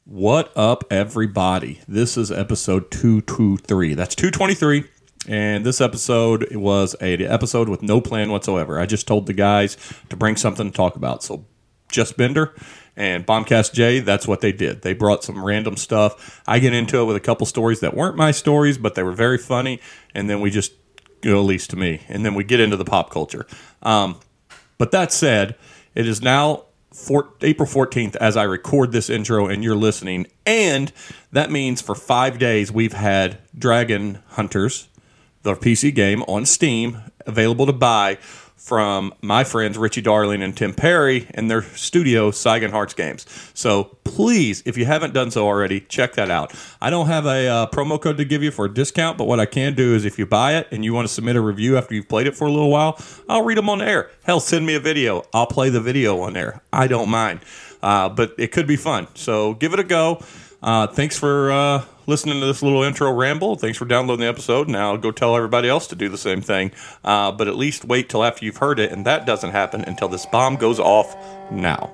What up, everybody? This is episode 223. That's 223. And this episode was an episode with no plan whatsoever. I just told the guys to bring something to talk about. So Just Bender and Bombcast J, that's what they did. They brought some random stuff. I get into it with a couple stories that weren't my stories, but they were very funny. And then we just, at least to me, and then we get into the pop culture. But that said, it is now April 14th as I record this intro and you're listening. And that means for 5 days we've had Dragon Hunters, the PC game, on Steam, available to buy from my friends Richie Darling and Tim Perry and their studio, Saigon Hearts Games. So please, if you haven't done so already, check that out. I don't have a promo code to give you for a discount, but what I can do is if you buy it and you want to submit a review after you've played it for a little while, I'll read them on air. Hell, send me a video. I'll play the video on air. I don't mind. But it could be fun. So give it a go. Thanks for listening to this little intro ramble. Thanks for downloading the episode. Now go tell everybody else to do the same thing. But at least wait till after you've heard it, and that doesn't happen until this bomb goes off now.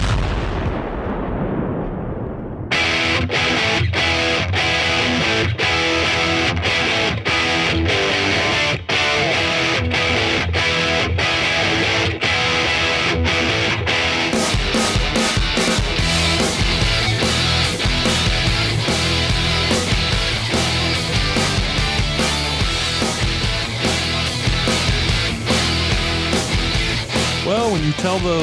Well, when you tell the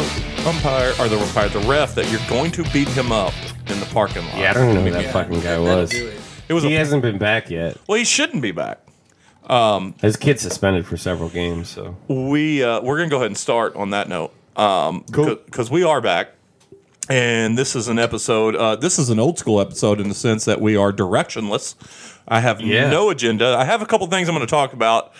the ref that you're going to beat him up in the parking lot. Yeah, I don't know who that fucking guy was. He hasn't been back yet. Well, he shouldn't be back. His kid's suspended for several games, so we're gonna go ahead and start on that note. Cool. Because we are back, and this is an episode. This is an old school episode in the sense that we are directionless. I have no agenda. I have a couple things I'm going to talk about.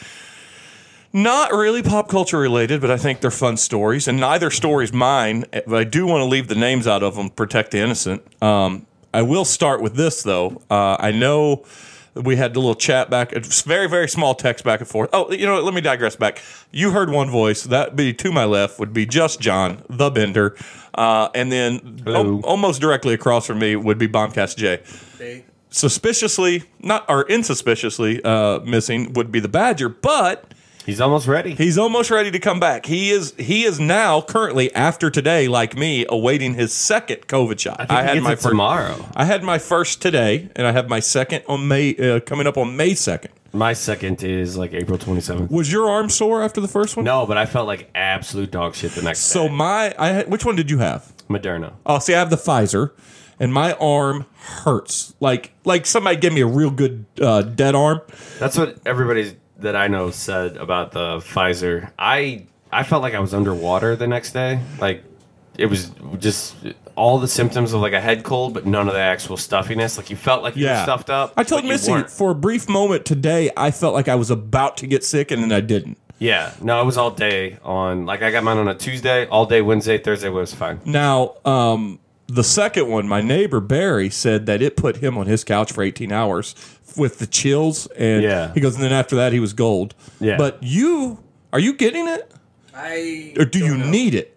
Not really pop culture related, but I think they're fun stories, and neither story's mine, but I do want to leave the names out of them, protect the innocent. I will start with this, though. I know we had a little chat back, it's very, very small text back and forth. Oh, you know what, let me digress back. You heard one voice, that be to my left would be Just John, the Bender, and then almost directly across from me would be Bombcast J. Hey. Suspiciously, or insuspiciously missing would be the Badger, but he's almost ready. He's almost ready to come back. He is now currently, after today, like me, awaiting his second COVID shot. I had my first tomorrow. I had my first today, and I have my second on coming up on May 2nd. My second is like April 27th. Was your arm sore after the first one? No, but I felt like absolute dog shit the next day. So which one did you have? Moderna. Oh, see, I have the Pfizer, and my arm hurts. Like somebody gave me a real good dead arm. That's what everybody that I know said about the Pfizer. I felt like I was underwater the next day. Like it was just all the symptoms of like a head cold, but none of the actual stuffiness. Like you felt like you were stuffed up. I told Missy for a brief moment today, I felt like I was about to get sick, and then I didn't. Yeah, no, it was all day on. Like I got mine on a Tuesday, all day Wednesday, Thursday was fine. Now, the second one, my neighbor Barry said that it put him on his couch for 18 hours with the chills, and he goes, and then after that he was gold. Yeah. But are you getting it? Or do you need it?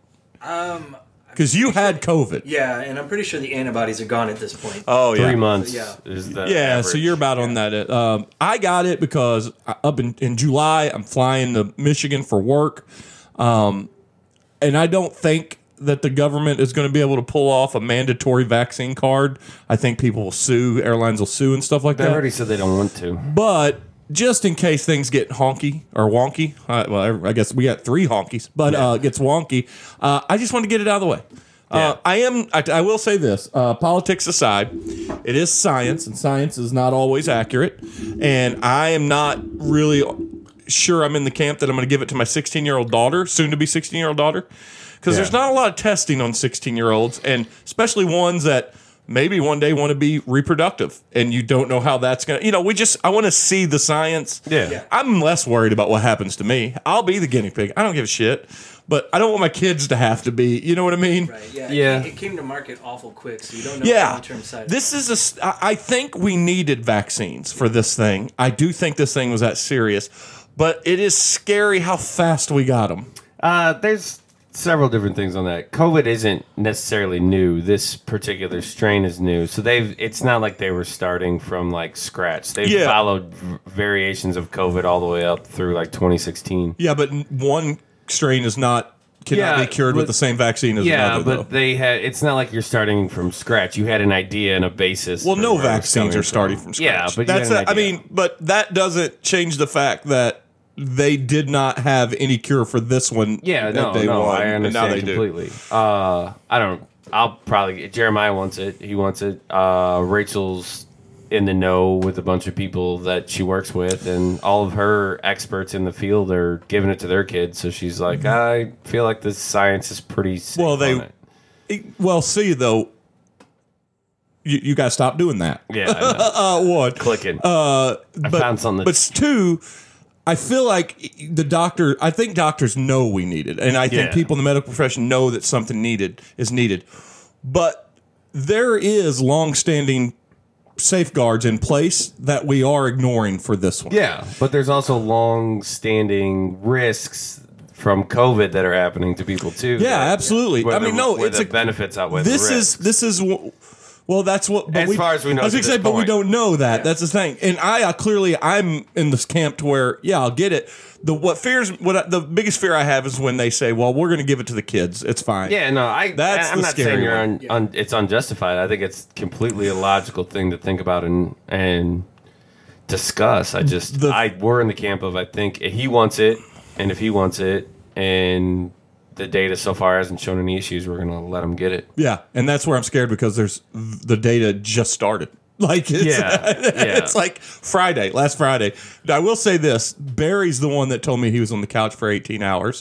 Because you had COVID. Yeah, and I'm pretty sure the antibodies are gone at this point. Oh, yeah. 3 months is the average. So you're about on that. I got it because up in July, I'm flying to Michigan for work. And I don't think that the government is going to be able to pull off a mandatory vaccine card. I think people will sue, airlines will sue and stuff like that. They already said they don't want to. But just in case things get honky or wonky, well, I guess we got 3 honkies, but it gets wonky. I just want to get it out of the way. I will say this, politics aside, it is science, and science is not always accurate. And I am not really sure I'm in the camp that I'm going to give it to my 16-year-old daughter, soon to be 16-year-old daughter. Because there's not a lot of testing on 16-year-olds, and especially ones that maybe one day want to be reproductive, and you don't know how that's going to, I want to see the science. Yeah. I'm less worried about what happens to me. I'll be the guinea pig. I don't give a shit. But I don't want my kids to have to be, you know what I mean? Right, yeah. It came to market awful quick, so you don't know long-term side effects. I think we needed vaccines for this thing. I do think this thing was that serious. But it is scary how fast we got them. There's several different things on that. COVID isn't necessarily new. This particular strain is new, so it's not like they were starting from like scratch. They've followed variations of COVID all the way up through like 2016. Yeah, but one strain cannot be cured with the same vaccine as another. Yeah, but it's not like you're starting from scratch. You had an idea and a basis. Well, no vaccines are starting from scratch. Yeah, but but that doesn't change the fact that they did not have any cure for this one. Yeah, no, I understand completely. Jeremiah wants it. He wants it. Rachel's in the know with a bunch of people that she works with, and all of her experts in the field are giving it to their kids. So she's like, I feel like this science is pretty safe on it. Well, see, though, you got to stop doing that. Yeah, I know. One. Clicking. I found something. But two, I feel like I think doctors know we need it. And I think people in the medical profession know that something is needed. But there is longstanding safeguards in place that we are ignoring for this one. Yeah, but there's also long-standing risks from COVID that are happening to people too. Yeah, absolutely. I mean, no, it's the benefits outweigh the risks. This is well, that's what. But as far as we know, but we don't know that. Yeah. That's the thing. And I'm in this camp to where, I'll get it. The biggest fear I have is when they say, "Well, we're going to give it to the kids. It's fine." Yeah, no, I'm not saying it's unjustified. I think it's completely illogical thing to think about and discuss. We're in the camp of I think he wants it, and if he wants it, and the data so far hasn't shown any issues, we're going to let him get it. Yeah, and that's where I'm scared because the data just started. Like it's like last Friday. I will say this: Barry's the one that told me he was on the couch for 18 hours.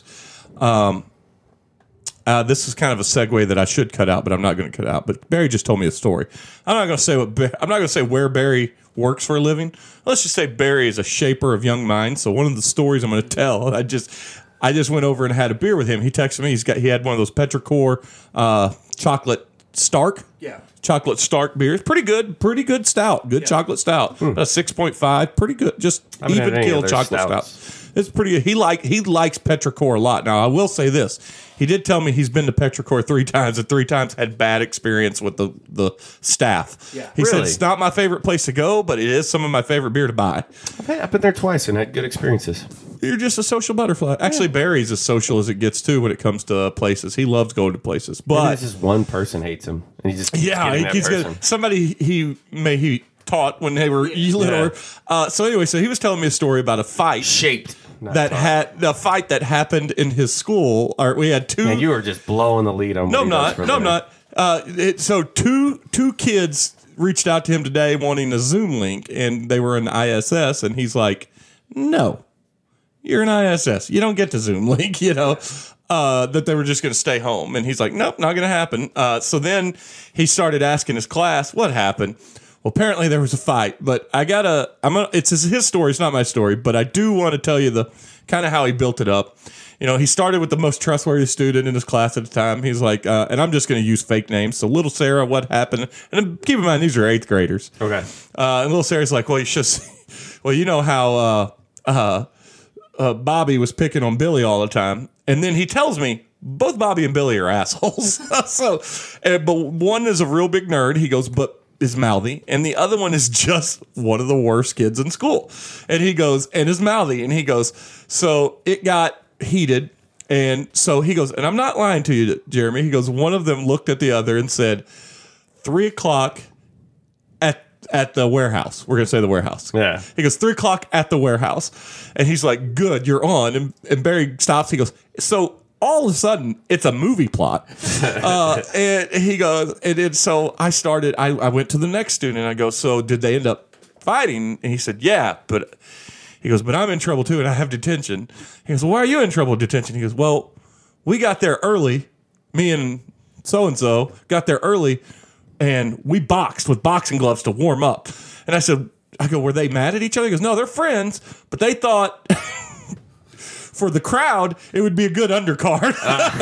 This is kind of a segue that I should cut out, but I'm not going to cut out. But Barry just told me a story. I'm not going to say where Barry works for a living. Let's just say Barry is a shaper of young minds. So one of the stories I'm going to tell, I just went over and had a beer with him. He texted me. He had one of those Petrichor chocolate Stark. Yeah. Chocolate Stark beer. It's pretty good stout. Good chocolate stout. A 6.5. Pretty good. Just even kill chocolate stout. It's pretty good. He likes Petrichor a lot. Now I will say this. He did tell me he's been to Petrichor 3 times and 3 times had bad experience with the staff. Yeah. He said it's not my favorite place to go, but it is some of my favorite beer to buy. I've been there twice and had good experiences. You're just a social butterfly. Actually, Barry's as social as it gets too when it comes to places. He loves going to places. But maybe just one person hates him, and he just keeps getting somebody he taught when they were little. So he was telling me a story about a fight the fight that happened in his school. We had 2. And you were just blowing the lead on. No, I'm not. So two kids reached out to him today wanting a Zoom link, and they were in ISS, and he's like, "No, you're in ISS. You don't get the Zoom link." That they were just going to stay home, and he's like, "Nope, not going to happen." So then he started asking his class, "What happened?" Well, apparently there was a fight, but it's his story. It's not my story, but I do want to tell you the kind of how he built it up. He started with the most trustworthy student in his class at the time. He's like, and I'm just going to use fake names. So little Sarah, what happened? And keep in mind, these are 8th graders. Okay. And little Sarah's like, well, you should see, well, you know how Bobby was picking on Billy all the time. And then he tells me, both Bobby and Billy are assholes. But one is a real big nerd. He goes, but is mouthy, and the other one is just one of the worst kids in school. And he goes, and is mouthy, and he goes, so it got heated, and so he goes, and I'm not lying to you, Jeremy. He goes, one of them looked at the other and said, 3:00 at the warehouse. We're gonna say the warehouse. Yeah. He goes, 3:00 at the warehouse, and he's like, good, you're on. And Barry stops. He goes, so all of a sudden, it's a movie plot. And he goes, so I went to the next student and I go, so did they end up fighting? And he said, yeah, but he goes, but I'm in trouble too and I have detention. He goes, well, why are you in trouble with detention? He goes, well, we got there early. Me and so-and-so got there early and we boxed with boxing gloves to warm up. And I go, were they mad at each other? He goes, no, they're friends, but they thought... for the crowd, it would be a good undercard.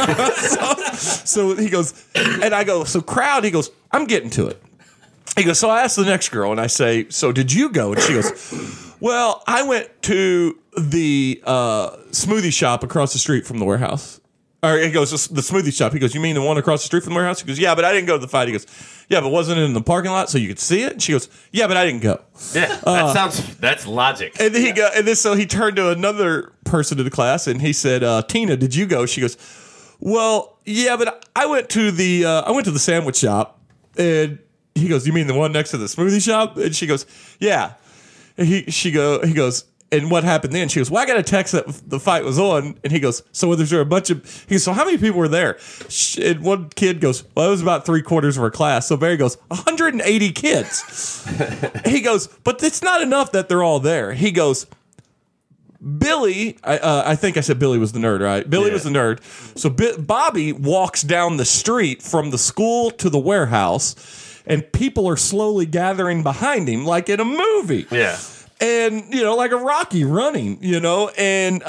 So he goes, and I go, so crowd, he goes, I'm getting to it. He goes, so I asked the next girl, and I say, so did you go? And she goes, well, I went to the smoothie shop across the street from the warehouse. Or he goes, the smoothie shop. He goes, you mean the one across the street from the warehouse? He goes, yeah, but I didn't go to the fight. He goes, yeah, but wasn't it in the parking lot so you could see it? And she goes, yeah, but I didn't go. Yeah, that's logic. And then so he turned to another person in the class and he said, Tina, did you go? She goes, well, yeah, but I went to the sandwich shop. And he goes, you mean the one next to the smoothie shop? And she goes, yeah. And he goes, and what happened then? She goes, well, I got a text that the fight was on. And he goes, so was there a bunch of... He goes, so how many people were there? And one kid goes, well, it was about 3/4 of our class. So Barry goes, 180 kids. He goes, but it's not enough that they're all there. He goes, Billy, I think I said Billy was the nerd, right? Billy was the nerd. So Bobby walks down the street from the school to the warehouse, and people are slowly gathering behind him like in a movie. Yeah. And, like a Rocky running, and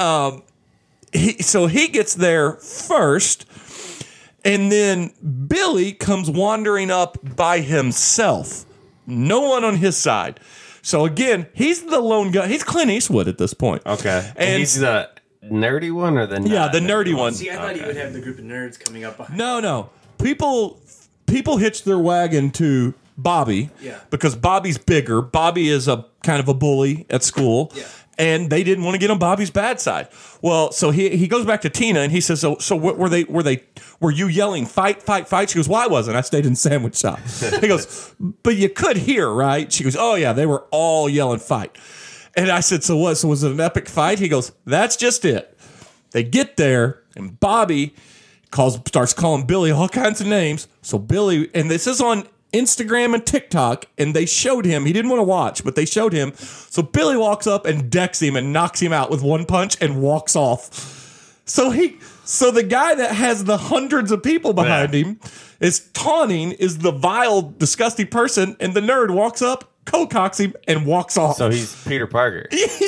he gets there first, and then Billy comes wandering up by himself. No one on his side. So again, he's the lone guy. He's Clint Eastwood at this point. Okay. And he's the nerdy one or the nerdy one. See, I thought he would have the group of nerds coming up behind. No. People hitch their wagon to Bobby because Bobby's bigger. Bobby is a kind of a bully at school. Yeah. And they didn't want to get on Bobby's bad side. Well, so he goes back to Tina and he says, so what were you yelling fight? She goes, well, I wasn't. I stayed in the sandwich shop. He goes, but you could hear, right? She goes, oh yeah, they were all yelling fight. And I said, so what? So was it an epic fight? He goes, that's just it. They get there and Bobby starts calling Billy all kinds of names. So Billy, and this is on Instagram and TikTok, and they showed him. He didn't want to watch, but they showed him. So Billy walks up and decks him and knocks him out with one punch and walks off. So the guy that has the hundreds of people behind him is taunting, is the vile, disgusting person, and the nerd walks up, co-cocks him, and walks off. So he's Peter Parker.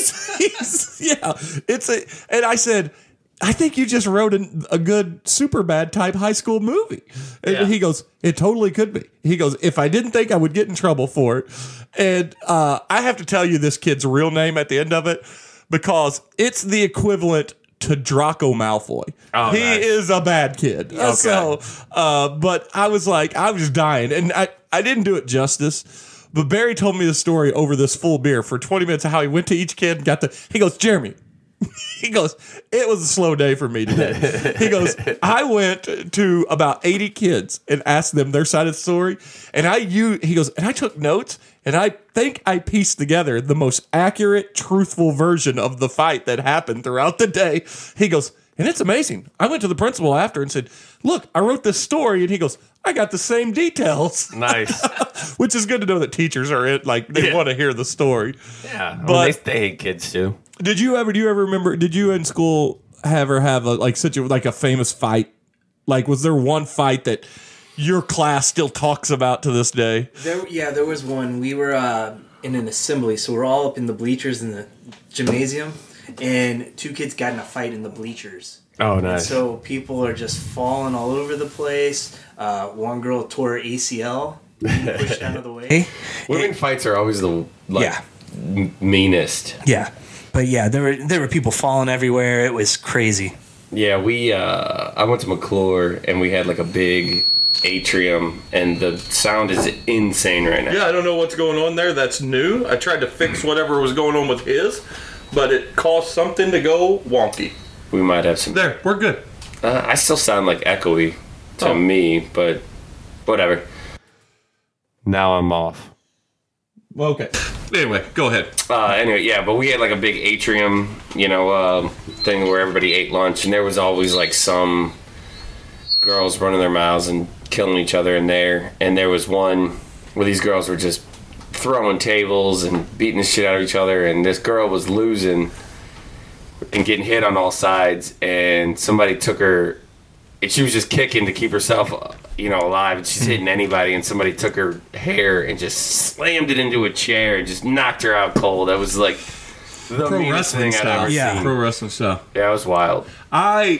And I said, I think you just wrote a good Superbad type high school movie. And he goes, it totally could be. He goes, if I didn't think I would get in trouble for it. And I have to tell you this kid's real name at the end of it because it's the equivalent to Draco Malfoy. Oh, he nice. is a bad kid. Okay. So, but I was dying. And I didn't do it justice. But Barry told me the story over this full beer for 20 minutes of how he went to each kid and he goes, Jeremy, he goes, it was a slow day for me today. He goes, I went to about 80 kids and asked them their side of the story. And he goes, and I took notes and I think I pieced together the most accurate, truthful version of the fight that happened throughout the day. He goes, and it's amazing. I went to the principal after and said, look, I wrote this story. And he goes, I got the same details. Nice. Which is good to know that teachers are they want to hear the story. Yeah. But they hate kids too. Do you ever remember, did you in school ever have a famous fight? Like, was there one fight that your class still talks about to this day? There was one. We were in an assembly, so we're all up in the bleachers in the gymnasium, and two kids got in a fight in the bleachers. Oh, nice. And so people are just falling all over the place. One girl tore her ACL, pushed out of the way. Women fights are always the meanest. Yeah. But yeah, there were people falling everywhere. It was crazy. Yeah, I went to McClure and we had like a big atrium and the sound is insane right now. Yeah, I don't know what's going on there. That's new. I tried to fix whatever was going on with his, but it caused something to go wonky. We might have some. There, we're good. I still sound like echoey to me, but whatever. Now I'm off. Okay. Anyway, go ahead. But we had like a big atrium, thing where everybody ate lunch, and there was always like some girls running their mouths and killing each other in there. And there was one where these girls were just throwing tables and beating the shit out of each other, and this girl was losing and getting hit on all sides, and somebody took her, and she was just kicking to keep herself alive, and she's hitting anybody, and somebody took her hair and just slammed it into a chair and just knocked her out cold. That was like the pro meanest thing I've ever seen. Pro wrestling stuff. Yeah, it was wild. I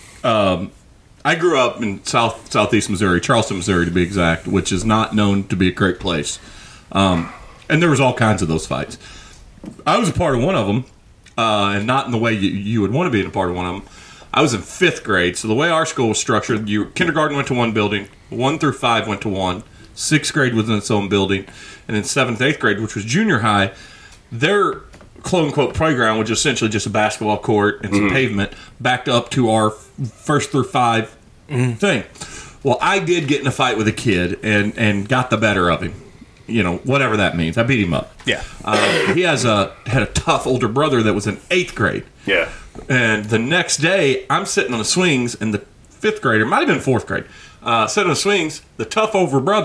grew up in southeast Missouri, Charleston, Missouri to be exact, which is not known to be a great place. And there was all kinds of those fights. I was a part of one of them, and not in the way you would want to be in a part of one of them. I was in 5th grade. So the way our school was structured, kindergarten went to one building, 1 through 5 went to one, 6th grade was in its own building, and then 7th, 8th grade, which was junior high, their quote-unquote playground, which is essentially just a basketball court and some pavement, backed up to our 1st through 5 thing. Well, I did get in a fight with a kid and got the better of him. You know, whatever that means. I beat him up. Yeah. He had a tough older brother that was in 8th grade. Yeah. And the next day, I'm sitting on the swings, and the 5th grader, might have been 4th grade, sitting on the swings, the tougher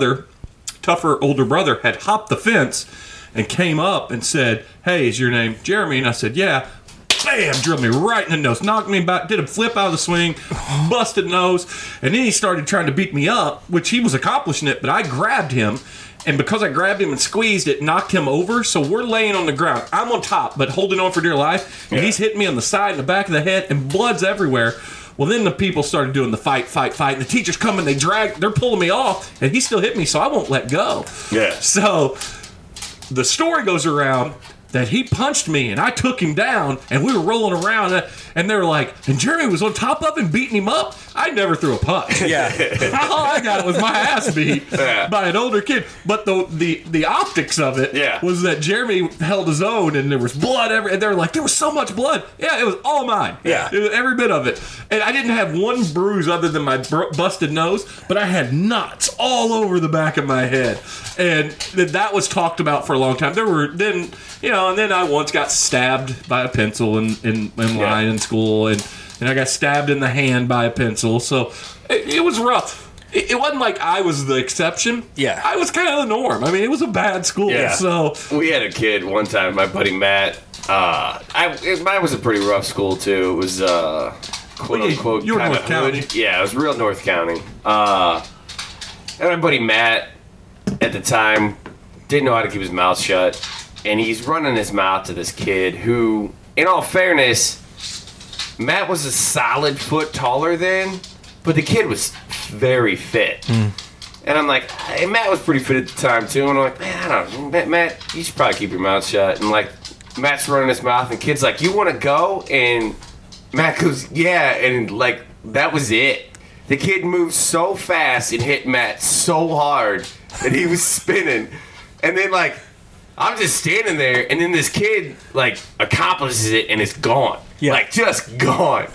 older brother had hopped the fence and came up and said, "Hey, is your name Jeremy?" And I said, "Yeah." Bam! Drilled me right in the nose. Knocked me back. Did a flip out of the swing. Busted nose. And then he started trying to beat me up, which he was accomplishing it, but I grabbed him. And because I grabbed him and squeezed it, knocked him over. So we're laying on the ground. I'm on top, but holding on for dear life. And he's hitting me on the side and the back of the head, and blood's everywhere. Well, then the people started doing the fight. And the teachers come and they're pulling me off, and he still hit me, so I won't let go. Yeah. So the story goes around that he punched me and I took him down and we were rolling around and they were like, and Jeremy was on top of him beating him up. I never threw a punch. Yeah. All I got was my ass beat by an older kid. But the optics of it was that Jeremy held his own and there was blood everywhere. And they were like, there was so much blood. Yeah, it was all mine. Yeah. It was every bit of it. And I didn't have one bruise other than my busted nose, but I had knots all over the back of my head. And that was talked about for a long time. And then I once got stabbed by a pencil in line in school, and I got stabbed in the hand by a pencil. So it was rough. It wasn't like I was the exception. Yeah. I was kind of the norm. I mean, it was a bad school. Yeah. So We had a kid one time, my buddy Matt. Mine was a pretty rough school, too. It was, quote unquote, you were kind North of County. hood. Yeah, it was real North County. And my buddy Matt, at the time, didn't know how to keep his mouth shut. And he's running his mouth to this kid who, in all fairness, Matt was a solid foot taller than, but the kid was very fit. And I'm like, hey, Matt was pretty fit at the time, too. And I'm like, man, I don't know, Matt, you should probably keep your mouth shut. And, like, Matt's running his mouth, and kid's like, you want to go? And Matt goes, yeah. And, like, that was it. The kid moved so fast and hit Matt so hard that he was spinning. And then, like, I'm just standing there, and then this kid, like, accomplishes it, and it's gone. Yeah. Like, just gone.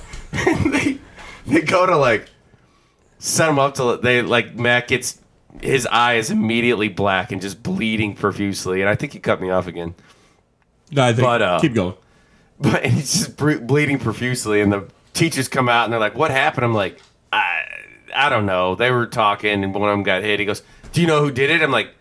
they go to, like, set him up to, Matt gets, his eye is immediately black and just bleeding profusely. And I think he cut me off again. no, I think, keep going. But he's just bleeding profusely, and the teachers come out, and they're like, what happened? I'm like, I don't know. They were talking, and one of them got hit. He goes, do you know who did it? I'm like,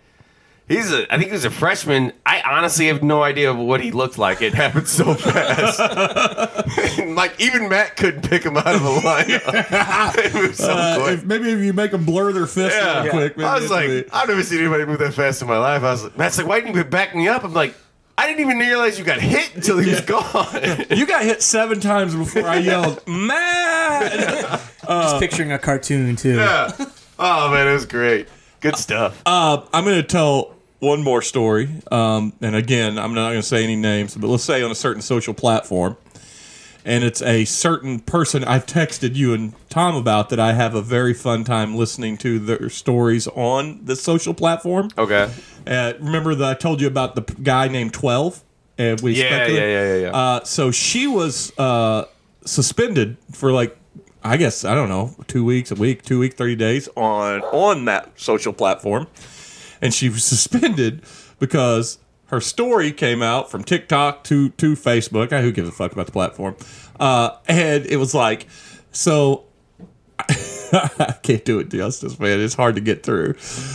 I think he was a freshman. I honestly have no idea what he looked like. It happened so fast. And, like, even Matt couldn't pick him out of the lineup. It was so quick. Maybe if you make them blur their fist real quick. I was like, I've never seen anybody move that fast in my life. I was like, Matt's like, why didn't you back me up? I'm like, I didn't even realize you got hit until he was gone. you got hit 7 times before I yelled, Matt! Just picturing a cartoon, too. Yeah. Oh, man, it was great. Good stuff. I'm going to tell one more story. And again, I'm not going to say any names, but let's say on a certain social platform. And it's a certain person I've texted you and Tom about that I have a very fun time listening to their stories on this social platform. Okay. Remember that I told you about the guy named 12? Yeah. So she was suspended for like, I guess, I don't know, 2 weeks, 30 days on that social platform. And she was suspended because her story came out from TikTok to Facebook. Who gives a fuck about the platform? And it was like, so I can't do it justice, man. It's hard to get through.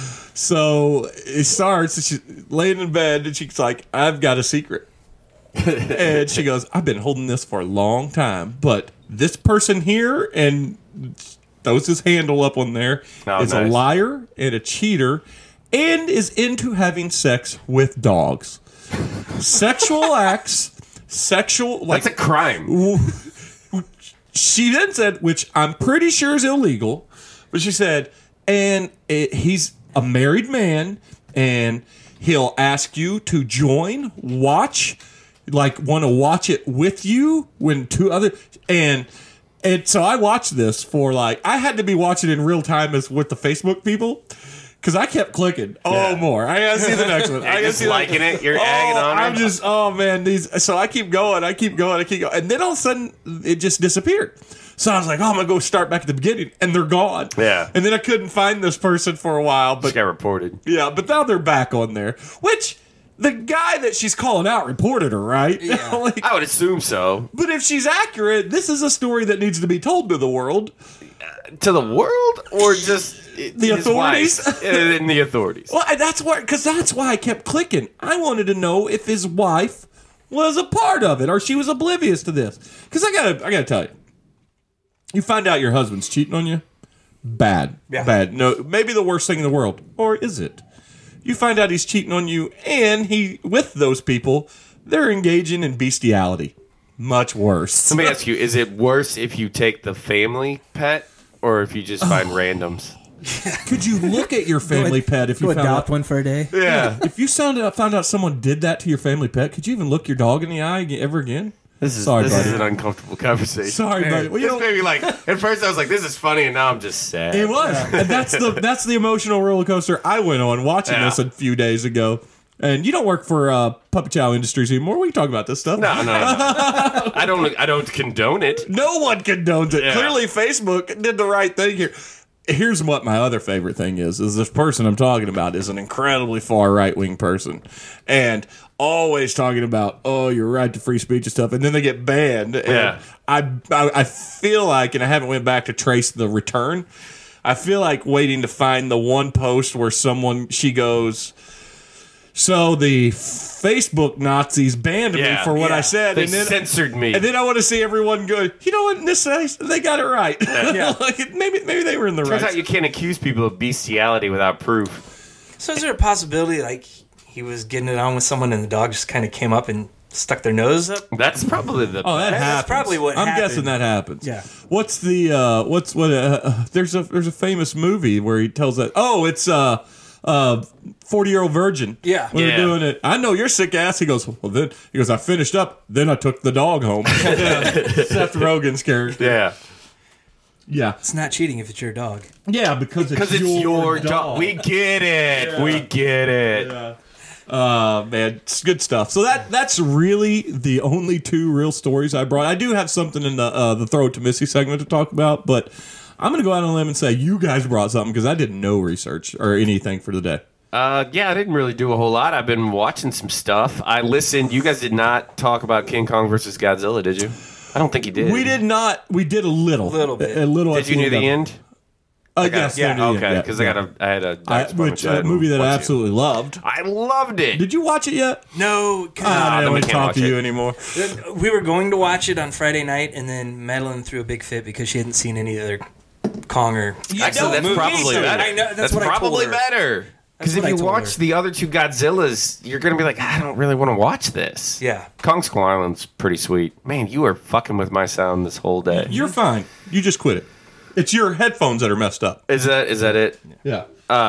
So it starts, she's laying in bed, and she's like, I've got a secret. And she goes, I've been holding this for a long time, but this person here, and throws his handle up on there, is a liar and a cheater and is into having sex with dogs. Sexual acts, That's a crime. She then said, which I'm pretty sure is illegal, but she said, he's a married man, and he'll ask you to join, watch, like want to watch it with you when two other, and And so I watched this for I had to be watching in real time as with the Facebook people. Because I kept clicking. More. I gotta see the next one. I gotta just see liking it. You're egging on I'm it. just, man, these. So I keep going. And then all of a sudden, it just disappeared. So I was like, I'm going to go start back at the beginning. And they're gone. Yeah. And then I couldn't find this person for a while. Just But got reported. yeah, but now they're back on there. Which, the guy that she's calling out reported her, right? Yeah. I would assume so. But if she's accurate, this is a story that needs to be told to the world. To the world or just The authorities? In the authorities. Well, that's why I kept clicking. I wanted to know if his wife was a part of it or she was oblivious to this. Because I gotta tell you, you find out your husband's cheating on you, bad, bad. No, maybe the worst thing in the world, or is it? You find out he's cheating on you, and with those people, they're engaging in bestiality. Much worse. Let me ask you: is it worse if you take the family pet or if you just find randoms? Could you look at your family pet if you Go found adopt out? one for a day. Yeah. If you found out someone did that to your family pet, could you even look your dog in the eye ever again? This is Sorry, this buddy. is an uncomfortable conversation. Sorry, buddy. Well, you This know, made me at first I was like, this is funny, and now I'm just sad. it was. And that's the emotional roller coaster I went on watching Yeah. this a few days ago. And you don't work for Puppy Chow Industries anymore. We can talk about this stuff. No. I don't condone it. No one condones it. Yeah. Clearly, Facebook did the right thing here. Here's what my other favorite thing is this person I'm talking about is an incredibly far right-wing person. And always talking about, your right to free speech and stuff. And then they get banned. And Yeah. I feel like, and I haven't went back to trace the return, I feel like waiting to find the one post where she goes, so the Facebook Nazis banned me for what I said. They and then censored me. And then I want to see everyone go, you know what, in this case, they got it right. maybe they were in the Turns right. out you can't accuse people of bestiality without proof. So is there a possibility he was getting it on with someone and the dog just kind of came up and stuck their nose up? That's probably the. Oh, that That's happens. probably what I'm happened. guessing that happens. Yeah. What's the there's a famous movie where he tells that. Oh, it's 40-Year-Old Virgin. Yeah. When they're doing it, I know you're sick ass. He goes, I finished up. Then I took the dog home. Seth Rogen's character. Yeah. Yeah. It's not cheating if it's your dog. Yeah, because Because it's your dog. We get it. Yeah. We get it. Man, it's good stuff. So that's really the only two real stories I brought. I do have something in the Throw It to Missy segment to talk about, but I'm going to go out on a limb and say you guys brought something because I did no research or anything for the day. Yeah, I didn't really do a whole lot. I've been watching some stuff. I listened. You guys did not talk about King Kong versus Godzilla, did you? I don't think you did. We did not. We did a little. bit. A little. Did you near the end? Yes. Yeah. near the end, Okay. Because I had a which a movie that I absolutely loved. I loved it. Did you watch it yet? No, I then don't we want to can't talk watch to it. you anymore. we were going to watch it on Friday night, and then Madeline threw a big fit because she hadn't seen any other Kong or Actually, that's movies. probably better. I know, that's what probably I told her. better. Because That's if what I you told watch her. the other two Godzillas, you're going to be like, I don't really want to watch this. Yeah. Kong Skull Island's pretty sweet. Man, you are fucking with my sound this whole day. You're fine. You just quit it. It's your headphones that are messed up. Is that it? Yeah.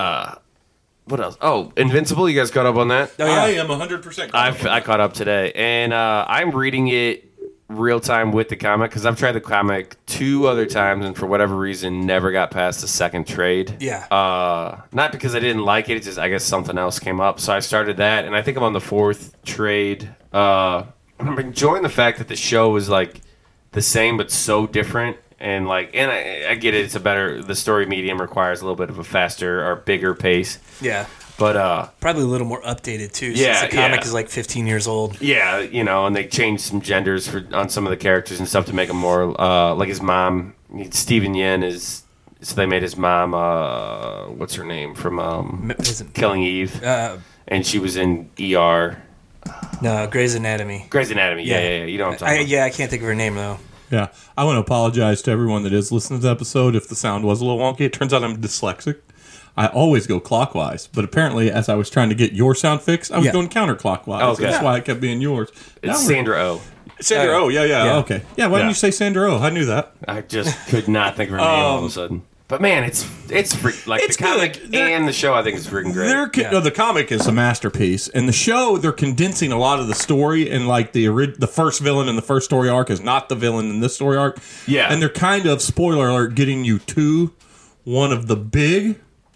What else? Oh, Invincible. You guys caught up on that? Oh, yeah. I am 100%. I caught up today, and I'm reading it real time with the comic because I've tried the comic 2 other times, and for whatever reason, never got past the second trade. Yeah. Not because I didn't like it; it's just I guess something else came up, so I started that, and I think I'm on the 4th trade. I'm enjoying the fact that the show is like the same but so different. And I get it. It's the story medium requires a little bit of a faster or bigger pace. Yeah. But Probably a little more updated, too, Yeah, since the comic yeah. is like 15 years old. yeah, and they changed some genders on some of the characters and stuff to make them more like his mom. Steven Yen is. So they made his mom. What's her name from Killing Eve? And she was in ER. No, Grey's Anatomy. Grey's Anatomy. Yeah. You know what I'm talking about. Yeah, I can't think of her name, though. Yeah, I want to apologize to everyone that is listening to the episode if the sound was a little wonky. It turns out I'm dyslexic. I always go clockwise, but apparently as I was trying to get your sound fixed, I was going counterclockwise. Okay. That's why it kept being yours. It's Sandra Oh. Sandra Oh, yeah. Okay. Yeah, why didn't Yeah. you say Sandra Oh? I knew that. I just could not think of her name all of a sudden. But man, it's like It's the comic good. and the show. I think is freaking great. No, the comic is a masterpiece, and the show they're condensing a lot of the story. And like the first villain in the first story arc is not the villain in this story arc. Yeah. and they're kind of, spoiler alert, getting you to one of the big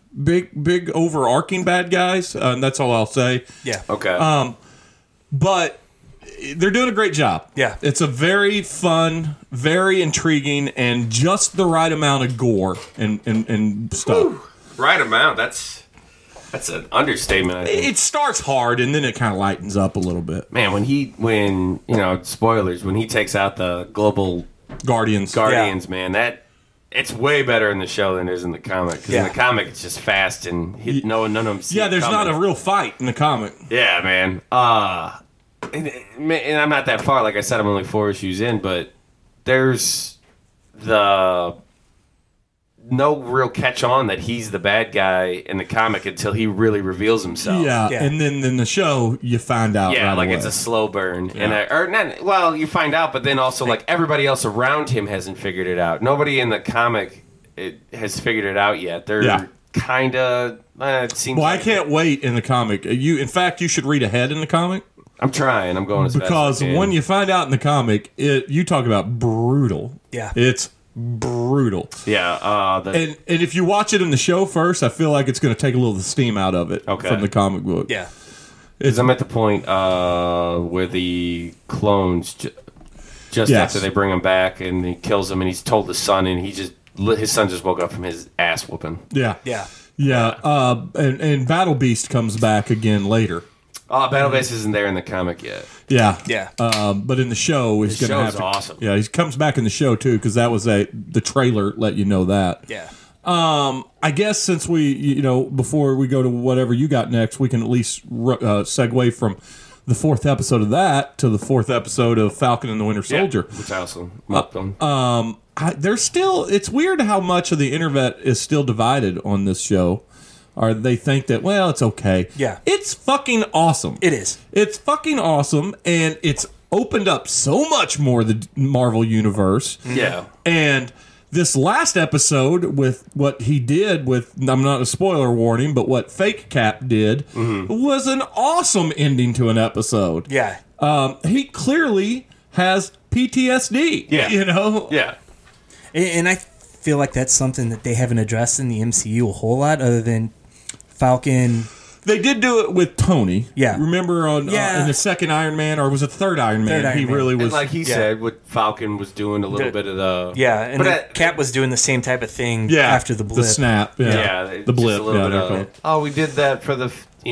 overarching bad guys. And that's all I'll say. Yeah. Okay. But they're doing a great job. Yeah. It's a very fun, very intriguing, and just the right amount of gore and stuff. Right amount. That's an understatement. I think. It starts hard and then it kind of lightens up a little bit. Man, when spoilers, when he takes out the global Guardians. Guardians, man, it's way better in the show than it is in the comic. Because in Yeah. the comic, it's just fast and none of them see Yeah, it there's not coming. a real fight in the comic. Yeah, man. And I'm not that far. Like I said, I'm only 4 issues in, but there's no real catch on that he's the bad guy in the comic until he really reveals himself. Yeah, Yeah. and then in the show, you find out Yeah, right like away. it's a slow burn, Yeah. you find out, but then also like everybody else around him hasn't figured it out. Nobody in the comic has figured it out yet. They're Yeah. kind of. It seems. Well, I like can't wait in the comic. In fact, you should read ahead in the comic I'm trying. I'm going as because fast as I can. when you find out in the comic, you talk about brutal. Yeah. It's brutal. Yeah, And if you watch it in the show first, I feel like it's going to take a little of the steam out of it Okay. from the comic book. Yeah. because I'm at the point where the clones just Yes. after they bring him back and he kills him and he's told the son and his son just woke up from his ass whooping. Yeah. Yeah. Yeah. And Battle Beast comes back again later. Battle Base isn't there in the comic yet. Yeah. Yeah. But in the show, he's The going to have show's to. awesome. Yeah, he comes back in the show too because that was the trailer let you know that. Yeah. I guess since we, before we go to whatever you got next, we can at least segue from the 4th episode of that to the 4th episode of Falcon and the Winter Soldier. Yeah, which I also mocked them. There's still, it's weird how much of the internet is still divided on this show. Or they think that, well, it's okay. Yeah. It's fucking awesome. It is. It's fucking awesome, and it's opened up so much more the Marvel Universe. Yeah. And this last episode with what he did with, I'm not a spoiler warning, but what Fake Cap did was an awesome ending to an episode. Yeah. He clearly has PTSD. Yeah. Yeah. And I feel like that's something that they haven't addressed in the MCU a whole lot other than Falcon. They did do it with Tony. Yeah. Remember in the second Iron Man, or was it third Iron Man? Third Iron he Man. really was. And like he said, what Falcon was doing a little bit of the... Yeah, and But then Cap was doing the same type of thing after the blip. The snap. Yeah. Yeah, The blip. Just a little Yeah, bit they're of, called. oh, we did that for the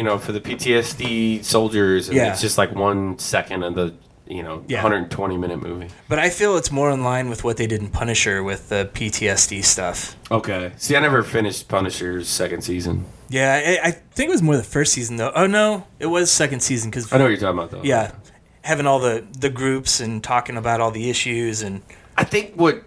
PTSD soldiers, and Yeah. it's just like 1 second of the 120-minute movie. But I feel it's more in line with what they did in Punisher with the PTSD stuff. Okay. See, I never finished Punisher's second season. Yeah, I think it was more the first season though. Oh no, it was second season because I know what you're talking about, though. yeah, having all the groups and talking about all the issues and I think what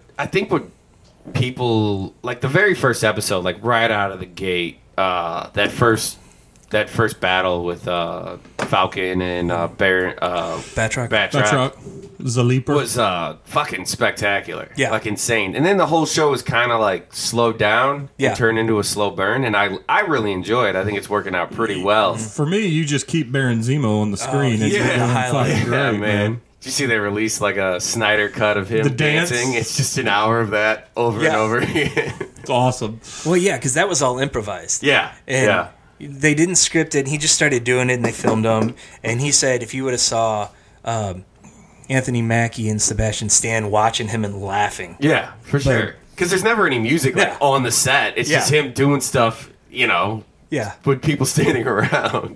people like the very first episode, like right out of the gate, that first battle with Falcon and Batroc. Batroc. Zaleeper. was fucking spectacular. Yeah. Like insane. And then the whole show was kind of like slowed down Yeah. and turned into a slow burn. And I really enjoy it. I think it's working out pretty well. For me, you just keep Baron Zemo on the screen. and yeah. you're doing Highlight. fucking Yeah, great, man. Did you see they released like a Snyder cut of him The dance? dancing? It's just an hour of that over and Yeah. over again. It's awesome. Well, yeah, because that was all improvised. Yeah. And Yeah. they didn't script it. He just started doing it, and they filmed him. And he said if you would have saw Anthony Mackie and Sebastian Stan watching him and laughing. Yeah, for sure. Because there's never any music like Yeah. on the set. It's just Yeah. him doing stuff, Yeah. with people standing around.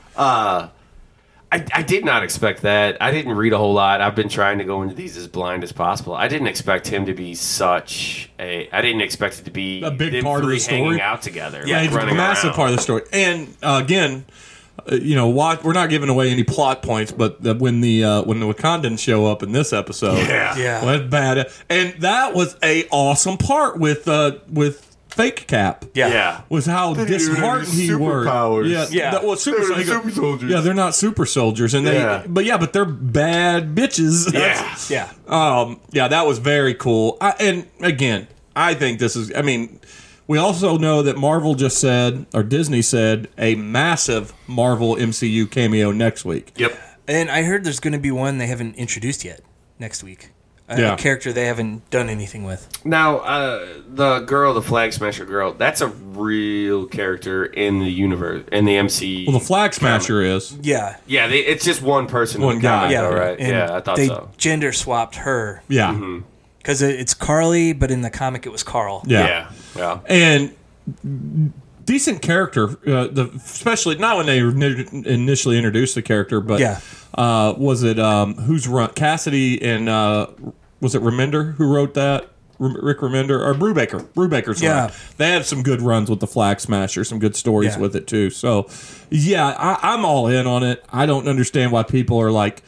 I did not expect that. I didn't read a whole lot. I've been trying to go into these as blind as possible. I didn't expect him to be I didn't expect it to be A big them part of the three story. hanging out together. Yeah, like it's a running massive around. part of the story. And again, we're not giving away any plot points, but when the Wakandans show up in this episode, Yeah. Yeah. well, that's bad. And that was a awesome part with Fake Cap. Yeah. Yeah. Was how disheartened he were. superpowers. Yeah, Yeah. super soldiers. Yeah, they're not super soldiers, and Yeah. but they're bad bitches. Yeah. Yeah. Yeah, that was very cool. And again, I think this is. I mean, We also know that Marvel just said, or Disney said, a massive Marvel MCU cameo next week. Yep. And I heard there's going to be one they haven't introduced yet next week. Yeah. A character they haven't done anything with. Now, the girl, the Flag Smasher girl, that's a real character in the universe, in the MCU. Well, the Flag Smasher is. Yeah. Yeah, it's just one person. One guy. Yeah, Though, right? and Yeah, I thought they so. gender swapped her. Yeah. Because it's Carly, but in the comic it was Carl. Yeah. Yeah. And decent character, especially not when they initially introduced the character, but Yeah. was it who's run Cassidy and was it Remender who wrote that? Rick Remender or Brubaker's Yeah. run. They had some good runs with the Flag Smasher, some good stories Yeah. with it too. So yeah, I'm all in on it. I don't understand why people are like,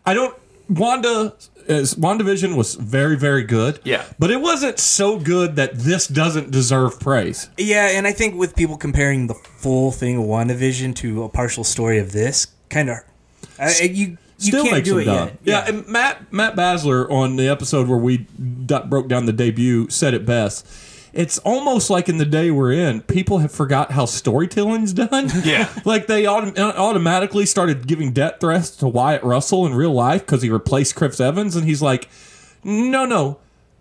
WandaVision was very, very good. Yeah. But it wasn't so good that this doesn't deserve praise. Yeah, and I think with people comparing the full thing of WandaVision to a partial story of this, kind of, you Still can't makes do them it dumb. yet. Yeah, and Matt Basler on the episode where we broke down the debut said it best. It's almost like in the day we're in, people have forgot how storytelling's done. Yeah. Like they automatically started giving death threats to Wyatt Russell in real life because he replaced Chris Evans, and he's like, no.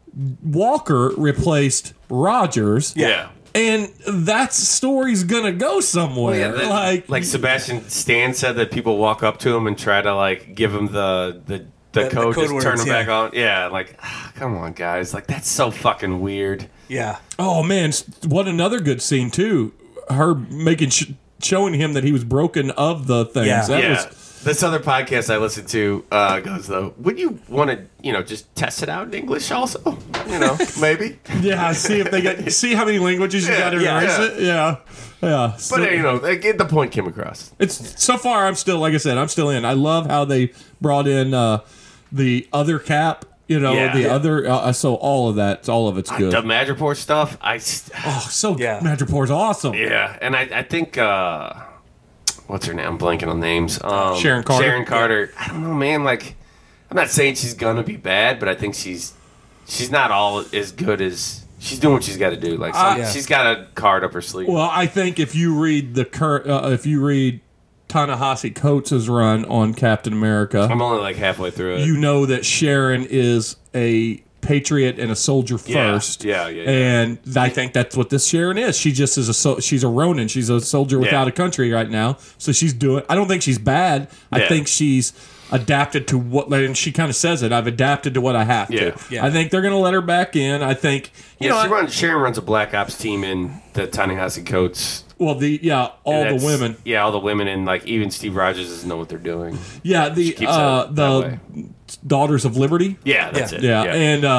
Walker replaced Rogers. Yeah. And that story's gonna go somewhere. Like Sebastian Stan said that people walk up to him and try to like give him the code, code just words, turn him yeah. back on. Yeah, like come on, guys, like that's so fucking weird. Yeah. Oh man, what another good scene too. Her making showing him that he was broken of the things. Yeah. That was This other podcast I listened to goes though. Would you want to, just test it out in English also? Maybe. yeah. See if they see how many languages you got to erase it. Yeah. But they get the point came across. It's so far. I'm still, like I said, I'm still in. I love how they brought in the other Cap. The other. So all of it's good. The Madripoor stuff. Madripoor's awesome. Yeah, and I think what's her name? I'm blanking on names. Sharon Carter. Sharon Carter. I don't know, man. Like, I'm not saying she's gonna be bad, but I think she's not all as good as she's doing what she's got to do. Like, she's got a card up her sleeve. Well, I think if you read if you read Ta-Nehisi Coates' run on Captain America, I'm only like halfway through it. you know that Sharon is a patriot and a soldier first. Yeah. And I think that's what this Sharon is. She just is she's a Ronin. She's a soldier without a country right now. So she's doing. I don't think she's bad. I think she's adapted to what, and she kind of says it. I've adapted to what I have to. Yeah. I think they're going to let her back in. I think. Sharon runs a Black Ops team in the Ta-Nehisi Coates. All the women. Yeah, all the women, and like even Steve Rogers doesn't know what they're doing. Yeah, Keeps it that way. Daughters of Liberty. Yeah, that's it. Yeah,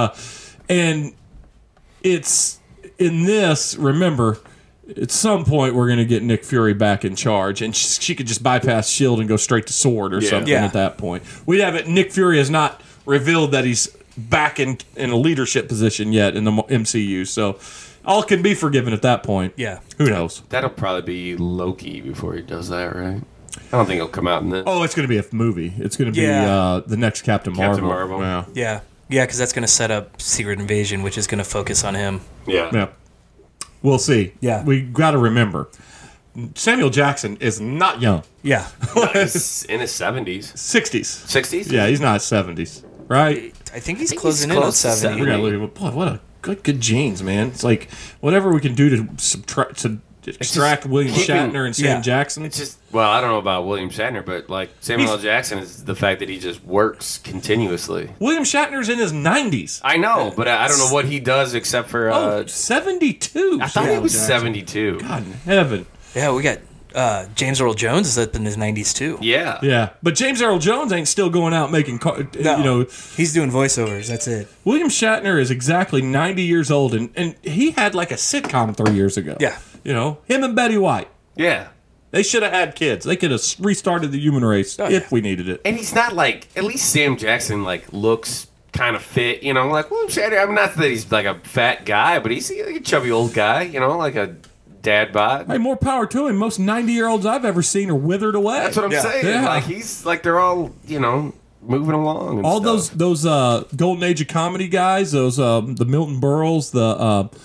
and it's in this. Remember, at some point we're going to get Nick Fury back in charge, and she could just bypass Shield and go straight to Sword or something. Yeah. At that point, we haven't. Nick Fury has not revealed that he's back in a leadership position yet in the MCU, so all can be forgiven at that point. Yeah. Who knows? That'll probably be Loki before he does that, right? I don't think he'll come out in this. Oh, it's going to be a movie. It's going to be Yeah. the next Captain Marvel. Marvel. Yeah. Yeah, because that's going to set up Secret Invasion, which is going to focus on him. Yeah. We'll see. Yeah. We got to remember, Samuel Jackson is not young. Yeah. He's in his 70s. 60s. 60s? Yeah, he's not 70s. Right? I think he's think closing he's in on close to 70. We're going to look at, boy, what a good genes, man. It's like whatever we can do to extract William Shatner and Sam Jackson. It's just, well, I don't know about William Shatner, but like Samuel L. Jackson is the fact that he just works continuously. William Shatner's in his 90s. I know, but I don't know what he does except for. 72. I thought he was Jackson. 72. God in heaven. Yeah, we got James Earl Jones is up in his 90s too. Yeah. Yeah, but James Earl Jones ain't still going out making, He's doing voiceovers. That's it. William Shatner is exactly 90 years old, and he had like a sitcom 3 years ago. Yeah. Him and Betty White. Yeah. They should have had kids. They could have restarted the human race if we needed it. And he's not like, at least Sam Jackson like looks kind of fit, like William Shatner. I mean, not that he's like a fat guy, but he's like a chubby old guy, like a dad bod. Hey, more power to him. Most 90-year-olds I've ever seen are withered away. That's what I'm saying. Yeah. Like he's like they're all, moving along. And all stuff. those golden age of comedy guys, those the Milton Berles, the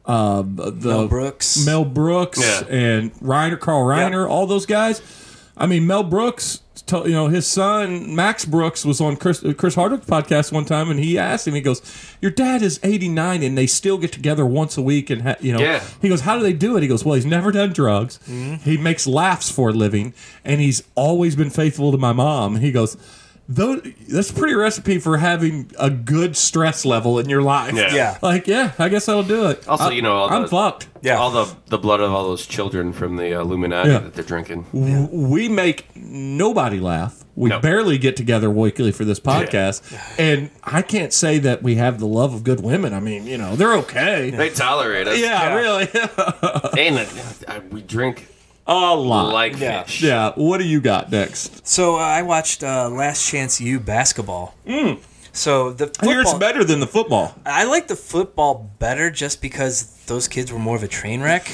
Mel Brooks. Mel Brooks Yeah. and Carl Reiner, Yep. all those guys. I mean, Mel Brooks, his son Max Brooks was on Chris Hardwick's podcast one time, and he asked him, he goes, "Your dad is 89, and they still get together once a week, and Yeah. He goes, "How do they do it?" He goes, "Well, he's never done drugs. He makes laughs for a living, and he's always been faithful to my mom." He goes, that's a pretty recipe for having a good stress level in your life. Yeah. Yeah. Like, yeah, I guess I'll do it. Also, I'm fucked. Yeah. all the blood of all those children from the Illuminati Yeah. that they're drinking. We make nobody laugh. We No. barely get together weekly for this podcast. And I can't say that we have the love of good women. I mean, they're okay. They tolerate us. Yeah, really. And we drink A lot. like Yeah. fish. Yeah. What do you got next? So I watched Last Chance U basketball. So the I hear it's football, better than the football. I like the football better just because those kids were more of a train wreck.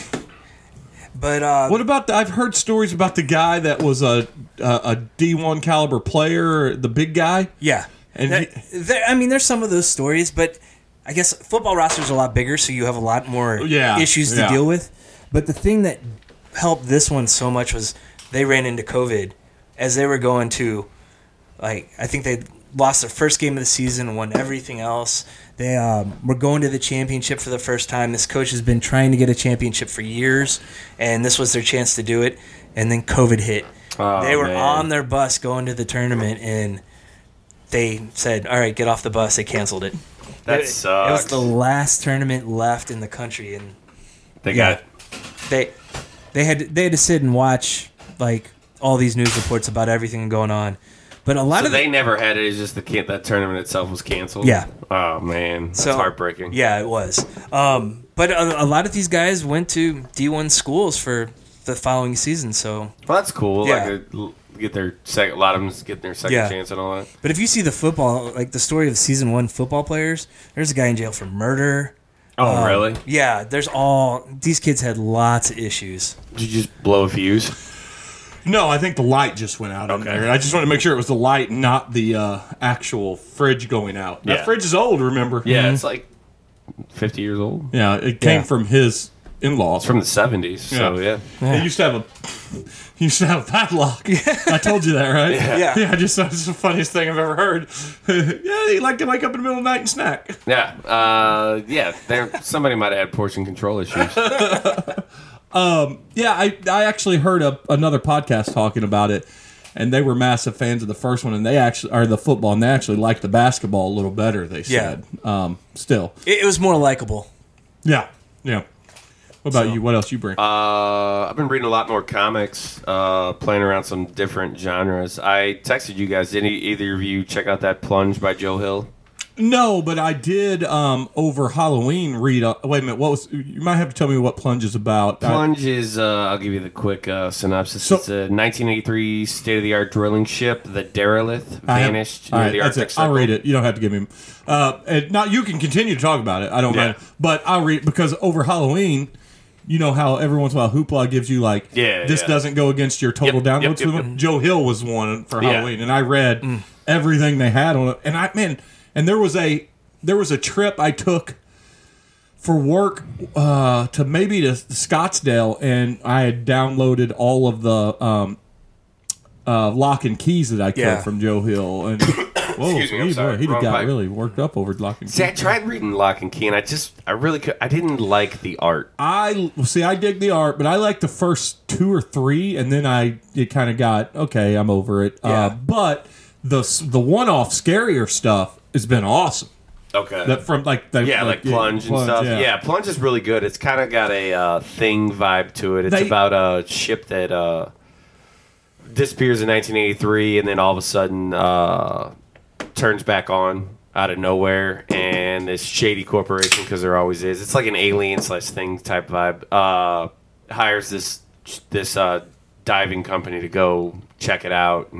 But What about I've heard stories about the guy that was a D1 caliber player, the big guy. yeah, And there's some of those stories, but I guess football rosters are a lot bigger, so you have a lot more Yeah, issues to yeah. deal with. But the thing that helped this one so much was they ran into COVID as they were going to, I think they lost their first game of the season, won everything else. They were going to the championship for the first time. This coach has been trying to get a championship for years, and this was their chance to do it. And then COVID hit. Oh, they were man. on their bus going to the tournament, and they said, "All right, get off the bus." They canceled it. That It was sucks. the last tournament left in the country, and They yeah. got they had to sit and watch like all these news reports about everything going on. But a lot So of they never had it. It's just that tournament itself was canceled. Yeah. Oh man, that's So- heartbreaking. Yeah, it was. But a lot of these guys went to D1 schools for the following season. So, Well, that's cool. Yeah. Get their second. A lot of them get their second Yeah. chance and all that. but if you see the football, like the story of season 1 football players, there's a guy in jail for murder. Oh, really? Yeah, these kids had lots of issues. Did you just blow a fuse? No, I think the light just went out in Okay. there. And I just want to make sure it was the light, not the actual fridge going out. That Yeah. fridge is old, remember? Yeah, it's like 50 years old. Yeah, it came Yeah. from his in-laws. It's from the 70s. So yeah. It used to have a padlock. I told you that, right? Yeah. Yeah, I just thought it's the funniest thing I've ever heard. Yeah, he liked to wake up in the middle of the night and snack. Yeah. Somebody might have had portion control issues. Yeah, I actually heard another podcast talking about it, and they were massive fans of the first one, and they actually are the football, and they actually liked the basketball a little better. They said, still, It was more likable. yeah. What about you? What else you bring? I've been reading a lot more comics, playing around some different genres. I texted you guys. Did either of you check out that Plunge by Joe Hill? No, but I did over Halloween read. Wait a minute, you might have to tell me what Plunge is about. Plunge is, I'll give you the quick synopsis. So- It's a 1983 state-of-the-art drilling ship, the Derelith, I have- vanished all near right, the that's Arctic it. I'll Circle. read it. You don't have to give me. And not you can continue to talk about it. I don't Yeah. mind. But I'll read because over Halloween, you know how every once in a while Hoopla gives you like, this Yeah. doesn't go against your total Yep, downloads. yep. Joe Hill was one for Yeah. Halloween, and I read everything they had on it. And there was a trip I took for work to maybe to Scottsdale, and I had downloaded all of the Lock and Keys that I could Yeah. from See, Hill. And whoa, Excuse me, I'm sorry. he Wrong got pipe. really worked up over Lock and Keys. See, I tried reading Lock and Key, and I didn't like the art. I dig the art, but I like the first 2 or 3, and then it kind of got okay. I'm over it. Yeah. But the one-off scarier stuff has been awesome. Okay. That from like Plunge and stuff. Yeah. Yeah, Plunge is really good. It's kind of got a Thing vibe to it. It's about a ship that disappears in 1983, and then all of a sudden turns back on out of nowhere, and this shady corporation, because there always is. It's like an Alien/Thing type vibe. Hires this diving company to go check it out, and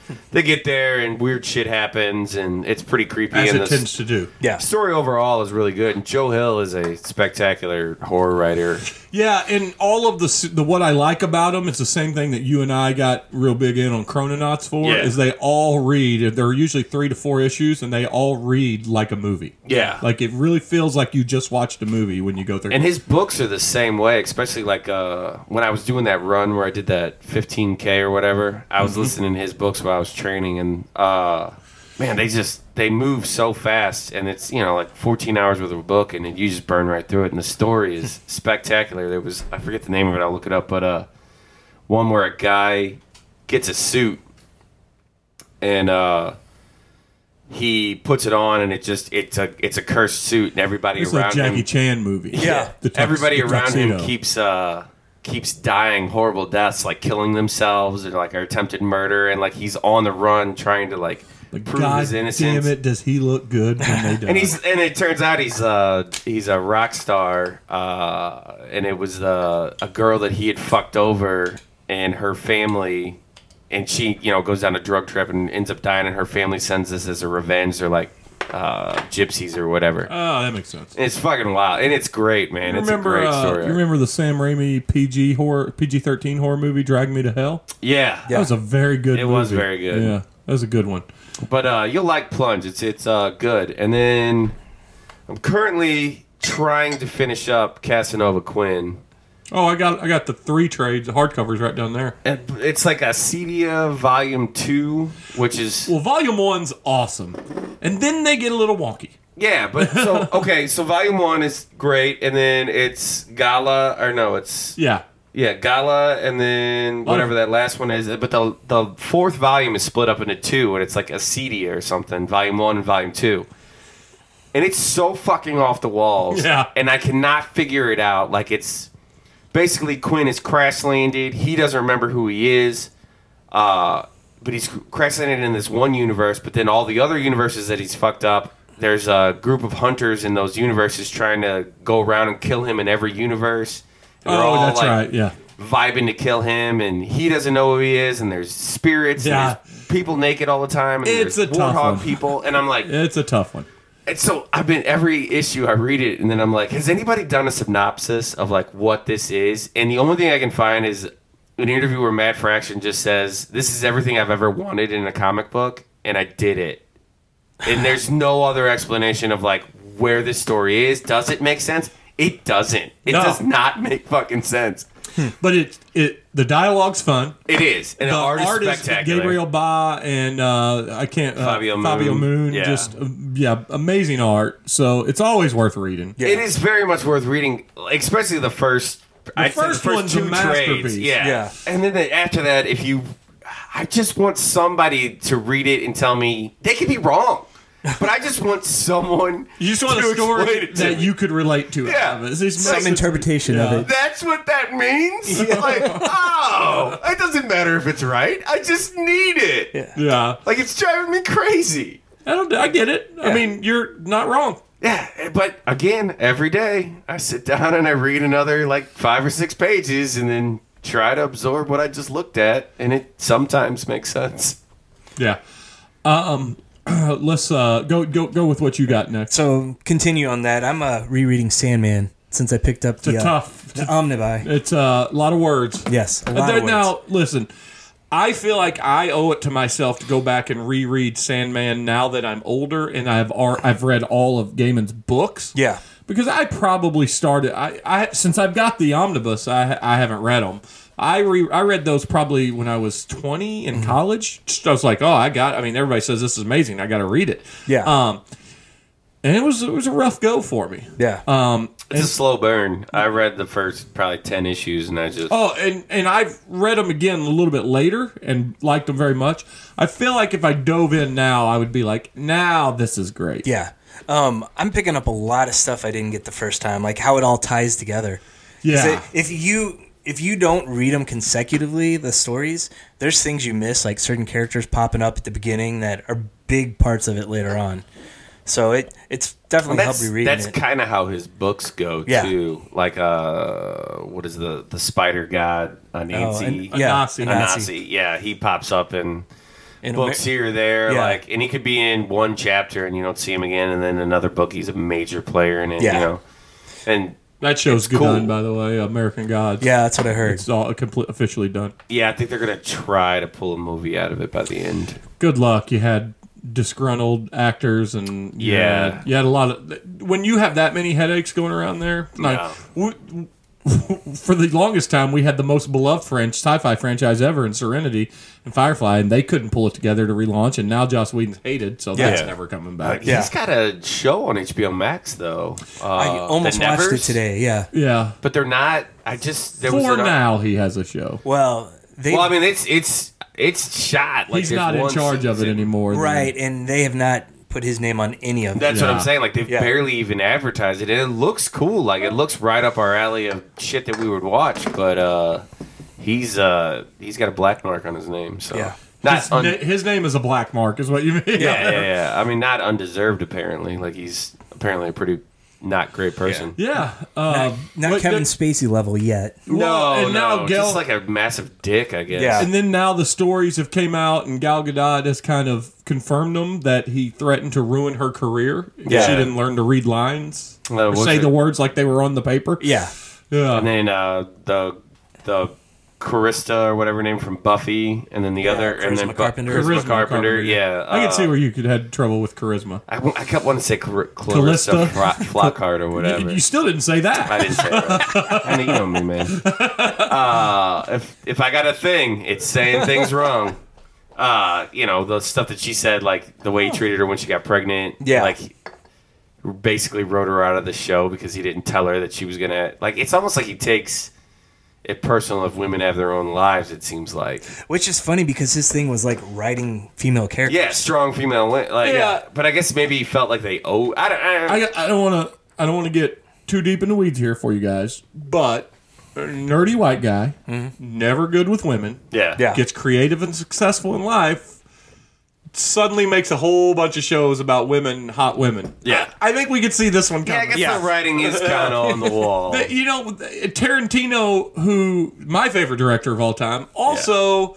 they get there and weird shit happens, and it's pretty creepy. As and it tends to do. Yeah. the story overall is really good. And Joe Hill is a spectacular horror writer. Yeah, and all of the what I like about them, it's the same thing that you and I got real big in on Chrononauts for, Yeah. is they all read, there are usually 3 to 4 issues, and they all read like a movie. Yeah. Like, it really feels like you just watched a movie when you go through. And his books are the same way, especially like when I was doing that run where I did that 15K or whatever. I was listening to his books while I was training, and man, they move so fast, and it's like 14 hours worth of a book, and you just burn right through it. And the story is spectacular. There was, I forget the name of it, I'll look it up, but one where a guy gets a suit and he puts it on, and it's a cursed suit, and everybody it's around a Jackie him, Chan movie. Yeah. everybody the around him tuxedo. keeps dying horrible deaths, like killing themselves or like attempted murder, and like he's on the run trying to like prove God his innocence. damn it, does he look good when they die? And it turns out he's a rock star, and it was a girl that he had fucked over, and her family, and she goes down a drug trip and ends up dying, and her family sends this as a revenge. They're like gypsies or whatever. Oh, that makes sense. It's fucking wild, and it's great, man. It's a great story. You remember the Sam Raimi PG-13 horror movie, Drag Me to Hell? Yeah. That was a very good movie. It was very good. Yeah, that was a good one. But you'll like Plunge. It's good. And then I'm currently trying to finish up Casanova Quinn. Oh, I got the 3 trades, the hardcovers right down there. And it's like a Acedia Volume 2, which is... Well, Volume 1's awesome. And then they get a little wonky. Yeah, but so... Okay, so Volume 1 is great, and then it's Gala... Or no, it's... Yeah. Yeah, Gala, and then whatever that last one is. But the 4th volume is split up into 2, and it's like Acedia or something, Volume 1 and Volume 2. And it's so fucking off the walls. Yeah. And I cannot figure it out. Like, it's... Basically, Quinn is crash landed. He doesn't remember who he is. But he's crash landed in this one universe. But then all the other universes that he's fucked up, there's a group of hunters in those universes trying to go around and kill him in every universe. And they're all, that's like, right, yeah. vibing to kill him. And he doesn't know who he is. And there's spirits. Yeah. And there's people naked all the time. And It's there's a tough warthog one. people. And I'm like... It's a tough one. And so every issue I read it, and then I'm like, has anybody done a synopsis of like what this is? And the only thing I can find is an interview where Matt Fraction just says, "This is everything I've ever wanted in a comic book, and I did it." And there's no other explanation of like where this story is. Does it make sense? It doesn't. It No. does not make fucking sense. But the dialogue's fun. It is, and The the art is artist, spectacular. Gabriel Ba and Fabio Fabio Moon. Moon, Yeah. just amazing art. So it's always worth reading. Yeah. It is very much worth reading, especially the first. I'd say first one's a 2 masterpiece. trades. Yeah. Yeah. And then after that, I just want somebody to read it and tell me they could be wrong, but I just want someone. You just want to a explain story it to that me. you could relate to. Yeah. It's just Some interpretation of it. That's what that means. Like, oh, it doesn't matter if it's right. I just need it. Yeah, Like it's driving me crazy. I get it. I mean, you're not wrong. Yeah, but again, every day I sit down and I read another like 5 or 6 pages and then try to absorb what I just looked at, and it sometimes makes sense. Yeah. Let's go with what you got next. So continue on that. I'm rereading Sandman since I picked up the tough. the Omnibuy. It's a lot of words. Yes, a lot of words. Now, listen. I feel like I owe it to myself to go back and reread Sandman now that I'm older and I've read all of Gaiman's books. Yeah. Because I probably started. I since I've got the omnibus, I haven't read them. I read those probably when I was 20 in college. Just, I was like, I mean, everybody says this is amazing. I got to read it. Yeah. And it was a rough go for me. Yeah. It's a slow burn. I read the first probably 10 issues, and I just... Oh, and I've read them again a little bit later and liked them very much. I feel like if I dove in now, I would be like, now this is great. Yeah. I'm picking up a lot of stuff I didn't get the first time, like how it all ties together. 'Cause Yeah. If you don't read them consecutively, the stories, there's things you miss, like certain characters popping up at the beginning that are big parts of it later on. So it's definitely helped me reading That's it. kind of how his books go, Yeah. too. Like, what is the spider god, Nancy? Yeah, Anansi. Anansi. Yeah, he pops up in In books here or there, Yeah. like, and he could be in one chapter and you don't see him again, and then another book he's a major player in it. Yeah. You know, and That show's good cool. done, by the way. American Gods. Yeah, that's what I heard. It's all officially done. yeah, I think they're gonna try to pull a movie out of it by the end. Good luck. You had disgruntled actors and Yeah. you had a lot of when you have that many headaches going around there. Like for the longest time, we had the most beloved sci-fi franchise ever in Serenity and Firefly, and they couldn't pull it together to relaunch. And now Joss Whedon's hated, so that's Yeah. never coming back. Yeah. He's got a show on HBO Max though. I almost The watched it Nevers, today. Yeah. Yeah. but they're not. I just there For was now, he has a show. Well, they Well, I mean, it's shot. Like He's there's not in one charge of it season. anymore. right, and they have not put his name on any of it. That's what Yeah. I'm saying. Like they've Yeah. barely even advertised it, and it looks cool. Like it looks right up our alley of shit that we would watch. But he's got a black mark on his name, so Yeah. not His name is a black mark, is what you mean. yeah. I mean, not undeserved. Apparently, like he's apparently a pretty not great person. Yeah. Not but Kevin the- Spacey level yet. No, and now no, Gal- just like a massive dick, I guess. Yeah. And then now the stories have came out, and Gal Gadot has kind of confirmed them that he threatened to ruin her career if Yeah. she didn't learn to read lines or what's say it- the words like they were on the paper. Yeah. Yeah. And then the Carista or whatever name from Buffy, and then the other, and then Charisma Carpenter. Charisma Carpenter. Yeah, I can see where you could have trouble with charisma. I kept wanting to say Clarissa Callista. Flockhart or whatever. You still didn't say that. I didn't say that. I mean, you know me, man. If I got a thing, it's saying things wrong. The stuff that she said, like the way he treated her when she got pregnant. Yeah. Like, basically wrote her out of the show because he didn't tell her that she was gonna. Like, it's almost like he takes it personal if women have their own lives. It seems like. Which is funny because his thing was like writing female characters. Yeah, strong female. Like, Yeah. But I guess maybe he felt like they owe. I don't want to get too deep in the weeds here for you guys, but a nerdy white guy, never good with women, Yeah. Yeah. gets creative and successful in life, suddenly makes a whole bunch of shows about women, hot women. Yeah. I think we could see this one Yeah, I coming. guess the writing is kind of on the wall. You know, Tarantino, who my favorite director of all time, also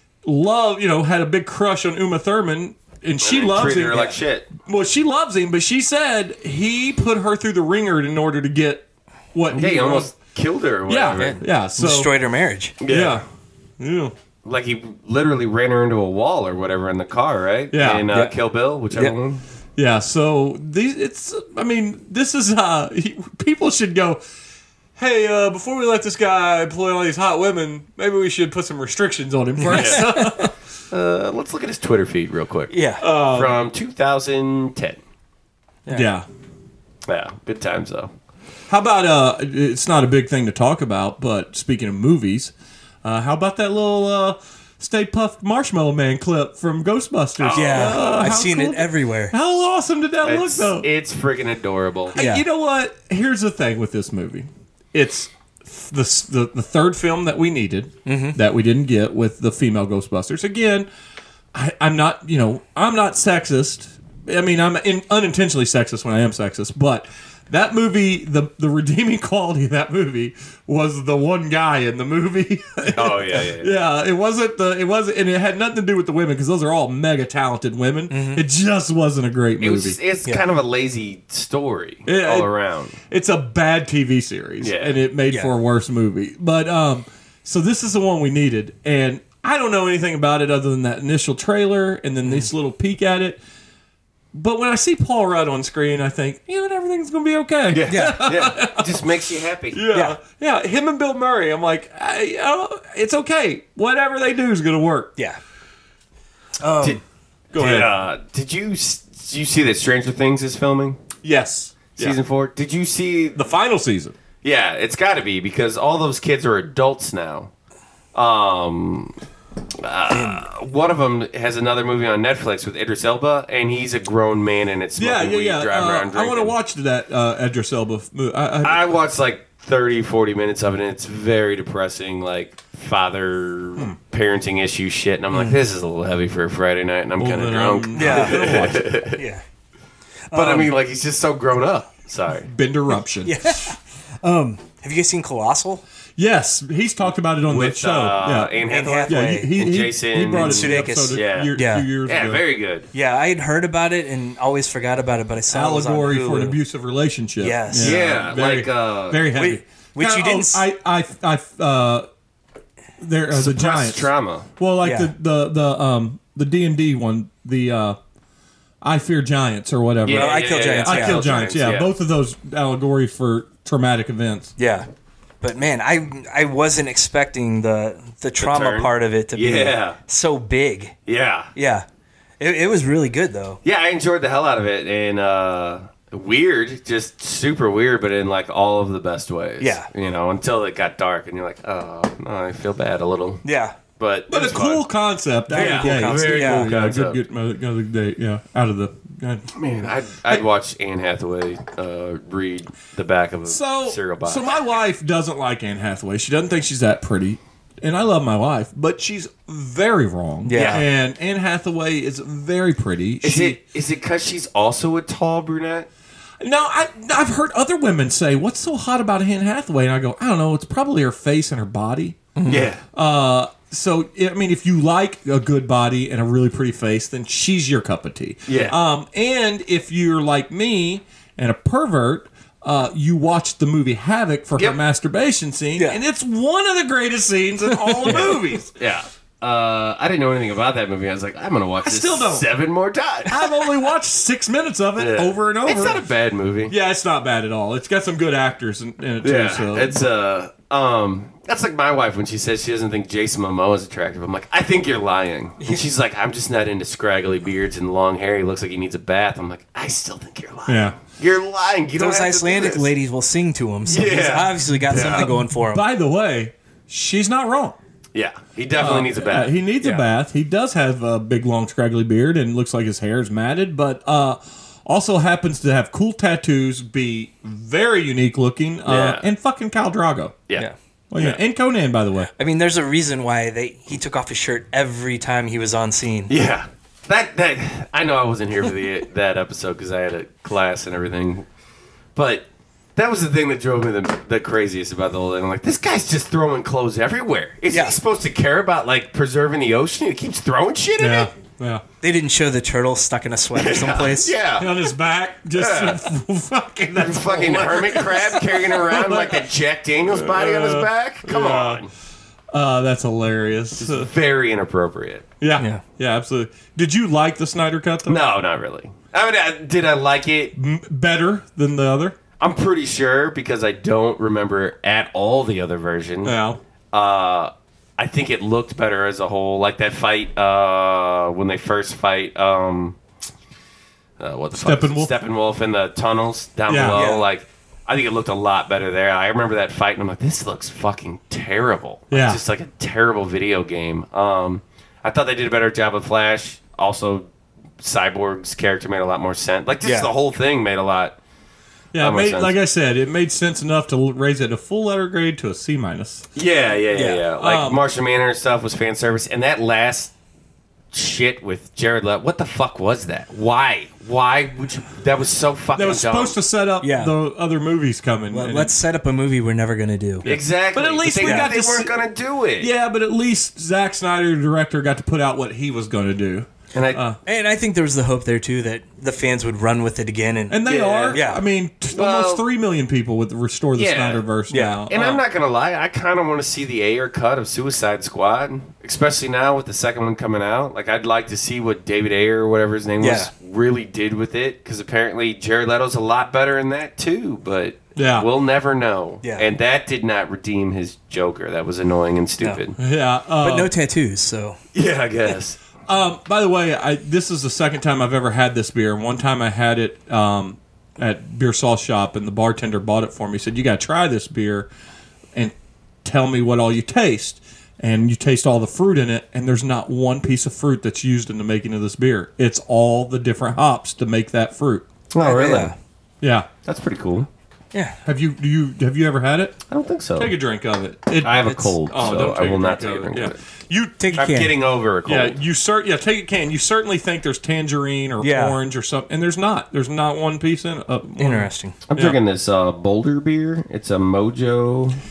had a big crush on Uma Thurman, and she And loves treated him. her like shit. Well, she loves him, but she said he put her through the ringer in order to get what Yeah, he wanted. almost killed her. Or whatever. Yeah. So Destroyed her marriage. yeah. Like he literally ran her into a wall or whatever in the car, right? Yeah. In Yeah. Kill Bill, whichever Yeah. one. Yeah, so this is people should go, hey, before we let this guy employ all these hot women, maybe we should put some restrictions on him first. Let's look at his Twitter feed real quick. Yeah. From 2010. Yeah. Yeah, good times though. How about it's not a big thing to talk about, but speaking of movies, how about that little Stay Puft Marshmallow Man clip from Ghostbusters? Yeah. I've how seen cool- it everywhere. How awesome did that look, though? It's freaking adorable. Yeah. You know what? Here's the thing with this movie. It's the third film that we needed that we didn't get with the female Ghostbusters. Again, I'm not sexist. I mean, I'm unintentionally sexist when I am sexist, but that movie, the redeeming quality of that movie was the one guy in the movie. Oh yeah. Yeah, it wasn't, and it had nothing to do with the women because those are all mega talented women. It just wasn't a great movie. It's kind of a lazy story Yeah, all around. It's a bad TV series, Yeah. and it made for a worse movie. But so this is the one we needed, and I don't know anything about it other than that initial trailer and then this little peek at it. But when I see Paul Rudd on screen, I think, everything's going to be okay. Yeah, it just makes you happy. Yeah. Him and Bill Murray, I'm like, it's okay. Whatever they do is going to work. Yeah. Did, Go ahead. Did you see that Stranger Things is filming Yes. season 4? Did you see? The final season. Yeah, it's got to be because all those kids are adults now. One of them has another movie on Netflix with Idris Elba, and he's a grown man, and it's smoking weed, driving around drinking. I want to watch that Idris Elba movie. I watched like 30, 40 minutes of it, and it's very depressing, like father parenting issue shit. And I'm like, this is a little heavy for a Friday night, and I'm kind of drunk. Yeah. Yeah. But I mean, like, he's just so grown up. Sorry. Bend eruption. Have you guys seen Colossal? Yes, he's talked about it on with that show. Yeah. Anne Anne Hathaway. Hathaway. Yeah, he Jason he brought it to the Sudeikis. episode Yeah. Yeah. 2 years Yeah, ago. very good. Yeah, I had heard about it and always forgot about it, but I saw Allegory it was on for an Hulu. abusive relationship. Yes. Yeah, very, like, very heavy. Wait, which you didn't. There the suppressed Giants. trauma. Well, like Yeah. the D&D one, the I Fear Giants or whatever. Yeah, I Kill Giants, I yeah. Kill Giants. Yeah, yeah. both of those allegories for traumatic events. Yeah, but man, I wasn't expecting the trauma turn? part of it to be Yeah. so big. Yeah. Yeah, it was really good though. Yeah, I enjoyed the hell out of it, and weird, just super weird, but in like all of the best ways. Yeah. you know, until it got dark, and you're like, oh, no, I feel bad a little, Yeah, but But a it's cool fun. concept. Very out of cool the gate. concept. Very Yeah. cool Yeah, concept. good day. Yeah, out of the. Man, I'd watch Anne Hathaway read the back of a cereal box. So my wife doesn't like Anne Hathaway. She doesn't think she's that pretty. And I love my wife, but she's very wrong. Yeah. And Anne Hathaway is very pretty. is it because she's also a tall brunette? No, I've heard other women say, "What's so hot about Anne Hathaway?" And I go, "I don't know. It's probably her face and her body." Yeah. So I mean, if you like a good body and a really pretty face, then she's your cup of tea. Yeah. And if you're like me and a pervert, you watch the movie Havoc for her Yep. masturbation scene, Yeah. and it's one of the greatest scenes in all the movies. Yeah. I didn't know anything about that movie. I was like, I'm gonna watch this still don't. 7 more times. I've only watched 6 minutes of it Yeah. over and over. It's not a bad movie. Yeah, it's not bad at all. It's got some good actors in it too. Yeah, So. it's that's like my wife when she says she doesn't think Jason Momoa is attractive. I'm like, I think you're lying. And she's like, I'm just not into scraggly beards and long hair. He looks like he needs a bath. I'm like, I still think you're lying. Yeah. You're lying. You don't those have to do Icelandic this. ladies will sing to him, so he's Yeah. obviously got something going for him. By the way, she's not wrong. Yeah, he definitely needs a bath. He needs a Yeah. bath. He does have a big, long, scraggly beard and looks like his hair is matted, but also happens to have cool tattoos, be very unique looking, Yeah. and fucking Khal Drago. Yeah. Yeah. Well, yeah, and Conan, by the way. I mean, there's a reason why he took off his shirt every time he was on scene. Yeah. That I know I wasn't here for that episode because I had a class and everything, but that was the thing that drove me the craziest about the whole thing. I'm like, this guy's just throwing clothes everywhere. Is Yeah. he supposed to care about like preserving the ocean? He keeps throwing shit in Yeah, it. yeah. They didn't show the turtle stuck in a sweater someplace. Yeah. On his back, just fucking. That's Fucking hermit crab carrying around like a Jack Daniels body on his back. Come on. That's hilarious. Very inappropriate. Yeah, yeah, absolutely. Did you like the Snyder Cut though? No, not really. I mean, did I like it? Better than the other? I'm pretty sure because I don't remember at all the other version. Yeah. I think it looked better as a whole. Like that fight when they first fight. What the fuck? Steppenwolf? Steppenwolf in the tunnels down Yeah. below. Yeah. Like, I think it looked a lot better there. I remember that fight, and I'm like, this looks fucking terrible. Yeah. It's just like a terrible video game. I thought they did a better job of Flash. Also, Cyborg's character made a lot more sense. Like, just Yeah. the whole thing made a lot. Yeah, it That makes made, sense. like I said, it made sense enough to raise it a full letter grade to a C minus. Yeah. Like Martian Manhunter stuff was fan service, and that last shit with Jared Leto. What the fuck was that? Why? Why would you? That was so fucking. That was dumb. supposed to set up Yeah. the other movies coming. Well, and let's set up a movie we're never going to do. Exactly. But at least we got they to weren't see- gonna do it. yeah, but at least Zack Snyder, the director, got to put out what he was going to do, And I. And I think there was the hope there, too, that the fans would run with it again. and they Yeah. are. Yeah. I mean, Well, almost 3 million people would restore the Yeah. Snyderverse Yeah. now. And I'm not gonna lie, I kind of want to see the Ayer cut of Suicide Squad, especially now with the second one coming out. Like, I'd like to see what David Ayer or whatever his name was Yeah. really did with it, because apparently Jared Leto's a lot better in that too. But Yeah. we'll never know. Yeah. And that did not redeem his Joker. That was annoying and stupid. Yeah, But no tattoos, so. Yeah, I guess. By the way, this is the second time I've ever had this beer. One time I had it at Beer Sauce Shop, and the bartender bought it for me. He said, "You got to try this beer and tell me what all you taste." And you taste all the fruit in it, and there's not one piece of fruit that's used in the making of this beer. It's all the different hops to make that fruit. Oh, really? Yeah. Yeah. That's pretty cool. Yeah. Have you ever had it? I don't think so. Take a drink of it. I have a it's- cold, so don't I take will a not drink take a of drink it. of Yeah. it. You Take a I'm can. getting over a cold. Yeah, take a can. You certainly think there's tangerine or Yeah. orange or something, and there's not. There's not one piece in it. Interesting. I'm drinking this Boulder beer. It's a Mojo.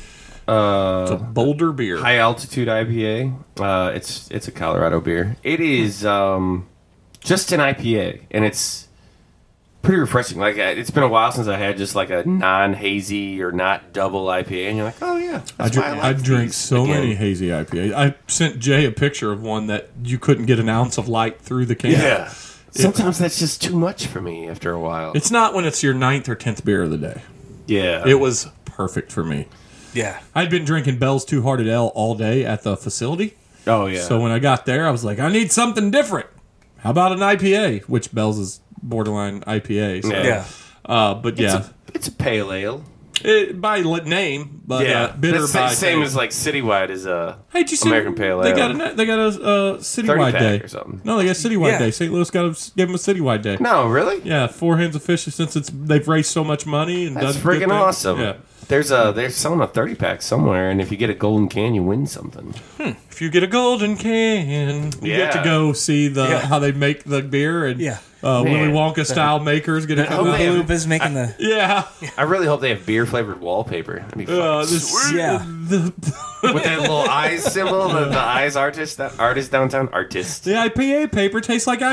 It's a Boulder beer. High altitude IPA. It's a Colorado beer. It is just an IPA, and it's pretty refreshing. Like it's been a while since I had just like a non-hazy or not double IPA, and you're like, oh yeah. I drink so many hazy IPAs. I sent Jay a picture of one that you couldn't get an ounce of light through the can. Yeah. Sometimes that's just too much for me after a while. It's not when it's your 9th or 10th beer of the day. Yeah. It was perfect for me. Yeah. I'd been drinking Bell's Two Hearted Ale all day at the facility. Oh yeah. So when I got there, I was like, I need something different. How about an IPA? Which Bell's is borderline IPA. So. Yeah. But yeah. It's a pale ale. By name, but bitter That's by same taste. as like Citywide is a Hey, did you see American Pale they Ale. got a citywide 30-pack day or something. No, they got a citywide Yeah. day. St. Louis gave them a citywide day. No, really? Yeah, 4 Hands of Fish since they've raised so much money and That's done good freaking things. awesome. Yeah, They're selling a 30-pack somewhere, and if you get a golden can, you win something. if you get a golden can, you get to Yeah. go see how they make the beer and Yeah. Willy Man. Wonka style makers get to come hope out. they have- Loop is making the. Yeah, I really hope they have beer-flavored wallpaper. That'd be fucking this, sweet. Yeah. With that little eyes symbol, the eyes artist downtown. The IPA paper tastes like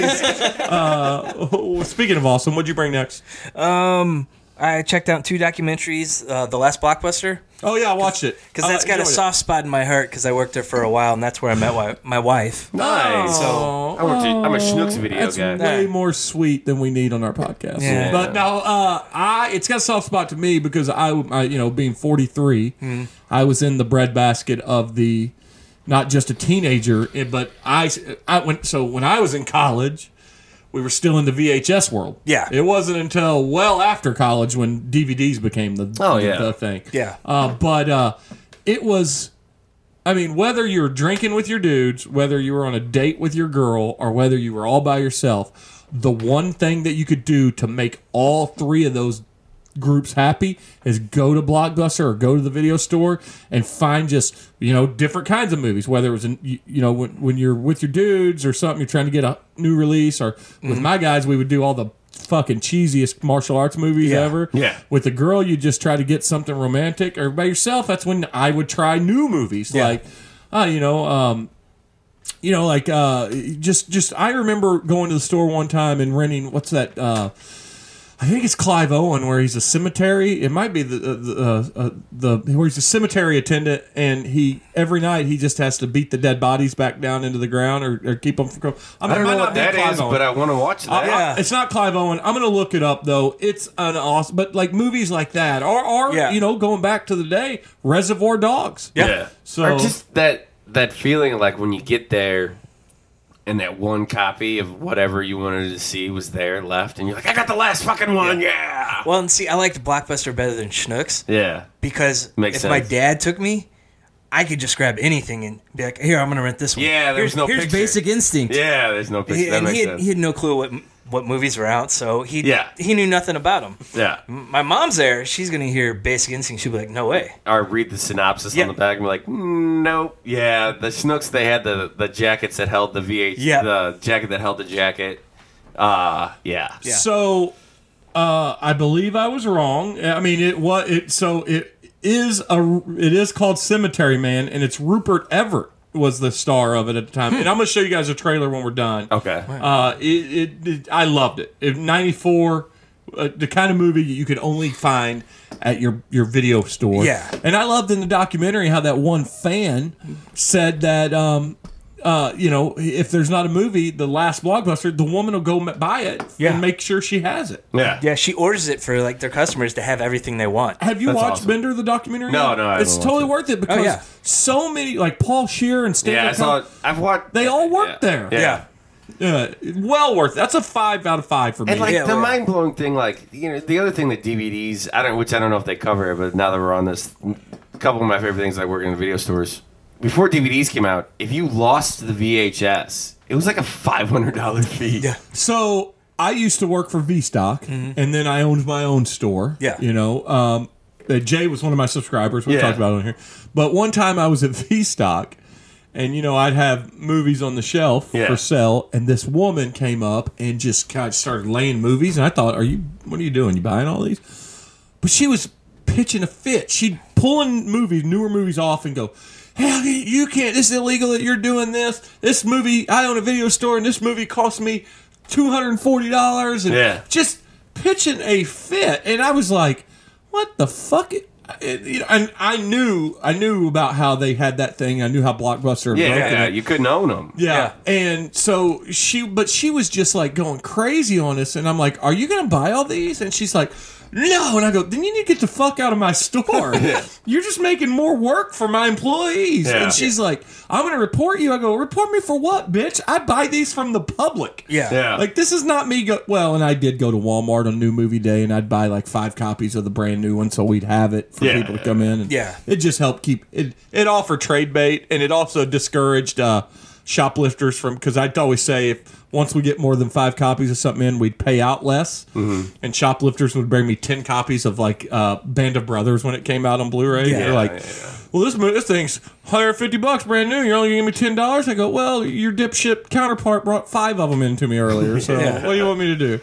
IPAs. Speaking of awesome, what'd you bring next? I checked out 2 documentaries. The Last Blockbuster, Oh yeah, I watched it because that's got a enjoyed it. soft spot in my heart. Because I worked there for a while, and that's where I met my wife. Nice. Oh. I'm a Schnucks video That's guy. way more sweet than we need on our podcast. Yeah. But no, it's got a soft spot to me because I being 43, I was in the breadbasket of the, not just a teenager, but when I was in college, we were still in the VHS world. Yeah. It wasn't until well after college when DVDs became the thing. Yeah. But it was, I mean, whether you were drinking with your dudes, whether you were on a date with your girl, or whether you were all by yourself, the one thing that you could do to make all 3 of those groups happy is go to Blockbuster or go to the video store and find just different kinds of movies, whether it was when you're with your dudes or something, you're trying to get a new release, or with my guys we would do all the fucking cheesiest martial arts movies ever. Yeah. With a girl you just try to get something romantic, or by yourself that's when I would try new movies like just I remember going to the store one time and renting what's that I think it's Clive Owen, where he's a cemetery. It might be the where he's a cemetery attendant, and every night he just has to beat the dead bodies back down into the ground or keep them from. I don't know what that is, but I want to watch that. Yeah. It's not Clive Owen. I'm going to look it up though. It's an awesome, but like movies like that, or going back to the day, Reservoir Dogs. Yeah. So or just that feeling of like when you get there and that one copy of whatever you wanted to see was there left, and you're like, I got the last fucking one, yeah! Well, and see, I liked Blockbuster better than Schnucks Yeah. because Makes if my sense. dad took me, I could just grab anything and be like, "Here, I'm going to rent this one." Yeah, there's no here's picture. Basic Instinct. Yeah, there's no picture. That And makes he sense. had no clue what movies were out, so he Yeah. knew nothing about them. Yeah. My mom's there; she's gonna hear Basic Instinct. She'll be like, "No way." Or read the synopsis Yeah. on the back and be like, nope. Yeah, the Schnucks, they had the jackets that held the Yeah. the jacket that held the jacket. Yeah. Yeah. So, I believe I was wrong. I mean, it is called Cemetery Man, and it's Rupert Everett was the star of it at the time. And I'm going to show you guys a trailer when we're done. Okay. I loved it. In '94, the kind of movie you could only find at your video store. Yeah. And I loved in the documentary how that one fan said that if there's not a movie, the last Blockbuster, the woman will go buy it and make sure she has it. Yeah. Yeah, she orders it for like their customers to have everything they want. Have you That's watched awesome. Bender the documentary? No, yet? no, I it's haven't totally watched worth it because yeah. so many like Paul Scheer and Stanley. Yeah, I saw it. I've watched. They all worked there. Yeah. Yeah, well worth it. That's a 5 out of 5 for me. And like Yeah, the well, mind blowing thing, like the other thing that DVDs, which I don't know if they cover it, but now that we're on this, a couple of my favorite things like working in video stores. Before DVDs came out, if you lost the VHS, it was like a $500 fee. Yeah. So I used to work for VStock, and then I owned my own store. Yeah. Jay was one of my subscribers. We Yeah. talked about it on here. But one time I was at VStock, and I'd have movies on the shelf Yeah. for sale, and this woman came up and just kind of started laying movies, and I thought, what are you doing? You buying all these? But she was pitching a fit. She'd pulling newer movies off and go, "Hell, you can't. This is illegal that you're doing this. This movie, I own a video store, and this movie cost me $240." And just pitching a fit. And I was like, "What the fuck?" And I knew about how they had that thing. I knew how Blockbuster. You couldn't own them. Yeah. And so she was just like going crazy on us, and I'm like, "Are you gonna buy all these?" And she's like, "No." And I go, "Then you need to get the fuck out of my store. You're just making more work for my employees." And she's like, "I'm gonna report you." I go, "Report me for what, bitch? I buy these from the public." Like, this is not me and I did go to Walmart on new movie day, and I'd buy like 5 copies of the brand new one so we'd have it for people to come in. And it just helped keep it. It offered trade bait, and it also discouraged shoplifters from, because I'd always say, if once we get more than 5 copies of something in, we'd pay out less. And shoplifters would bring me 10 copies of like Band of Brothers when it came out on Blu-ray. They're like, "Well, this thing's $150 brand new. You're only gonna give me $10." I go, "Well, your dipshit counterpart brought 5 of them in to me earlier. So what do you want me to do?"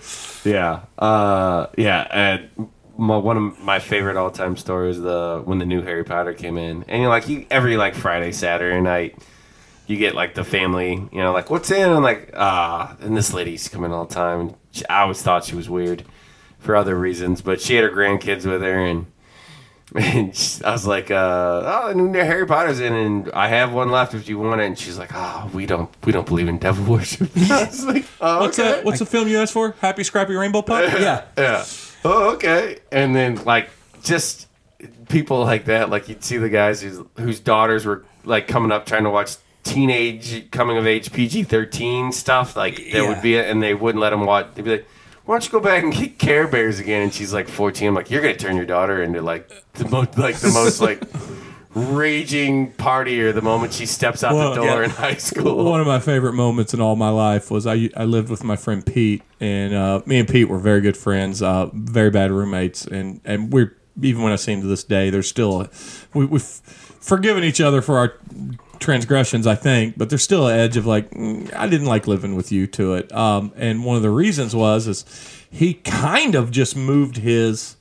And one of my favorite all-time stories when the new Harry Potter came in, and every like Friday, Saturday night, you get like the family, like, "What's in?" And like, and this lady's coming all the time. And I always thought she was weird for other reasons, but she had her grandkids with her, and I was like, "Oh, the new Harry Potter's in, and I have one left if you want it." And she's like, "Oh, we don't believe in devil worship." I was like, "Oh, okay." What's the film you asked for? Happy Scrappy Rainbow Puck? Yeah. Oh, okay. And then like just people like that, like you'd see the guys whose daughters were like coming up trying to watch teenage coming of age PG-13 stuff, like there would be and they wouldn't let them watch. They'd be like, "Why don't you go back and get Care Bears again?" And she's like 14. I'm like, "You're gonna turn your daughter into like the most like raging partier the moment she steps out the door in high school." One of my favorite moments in all my life was I lived with my friend Pete, and me and Pete were very good friends, very bad roommates, and we're, even when I see him to this day, there's still we've forgiven each other for our transgressions, I think, but there's still an edge of like, I didn't like living with you to it. And one of the reasons is he kind of just moved his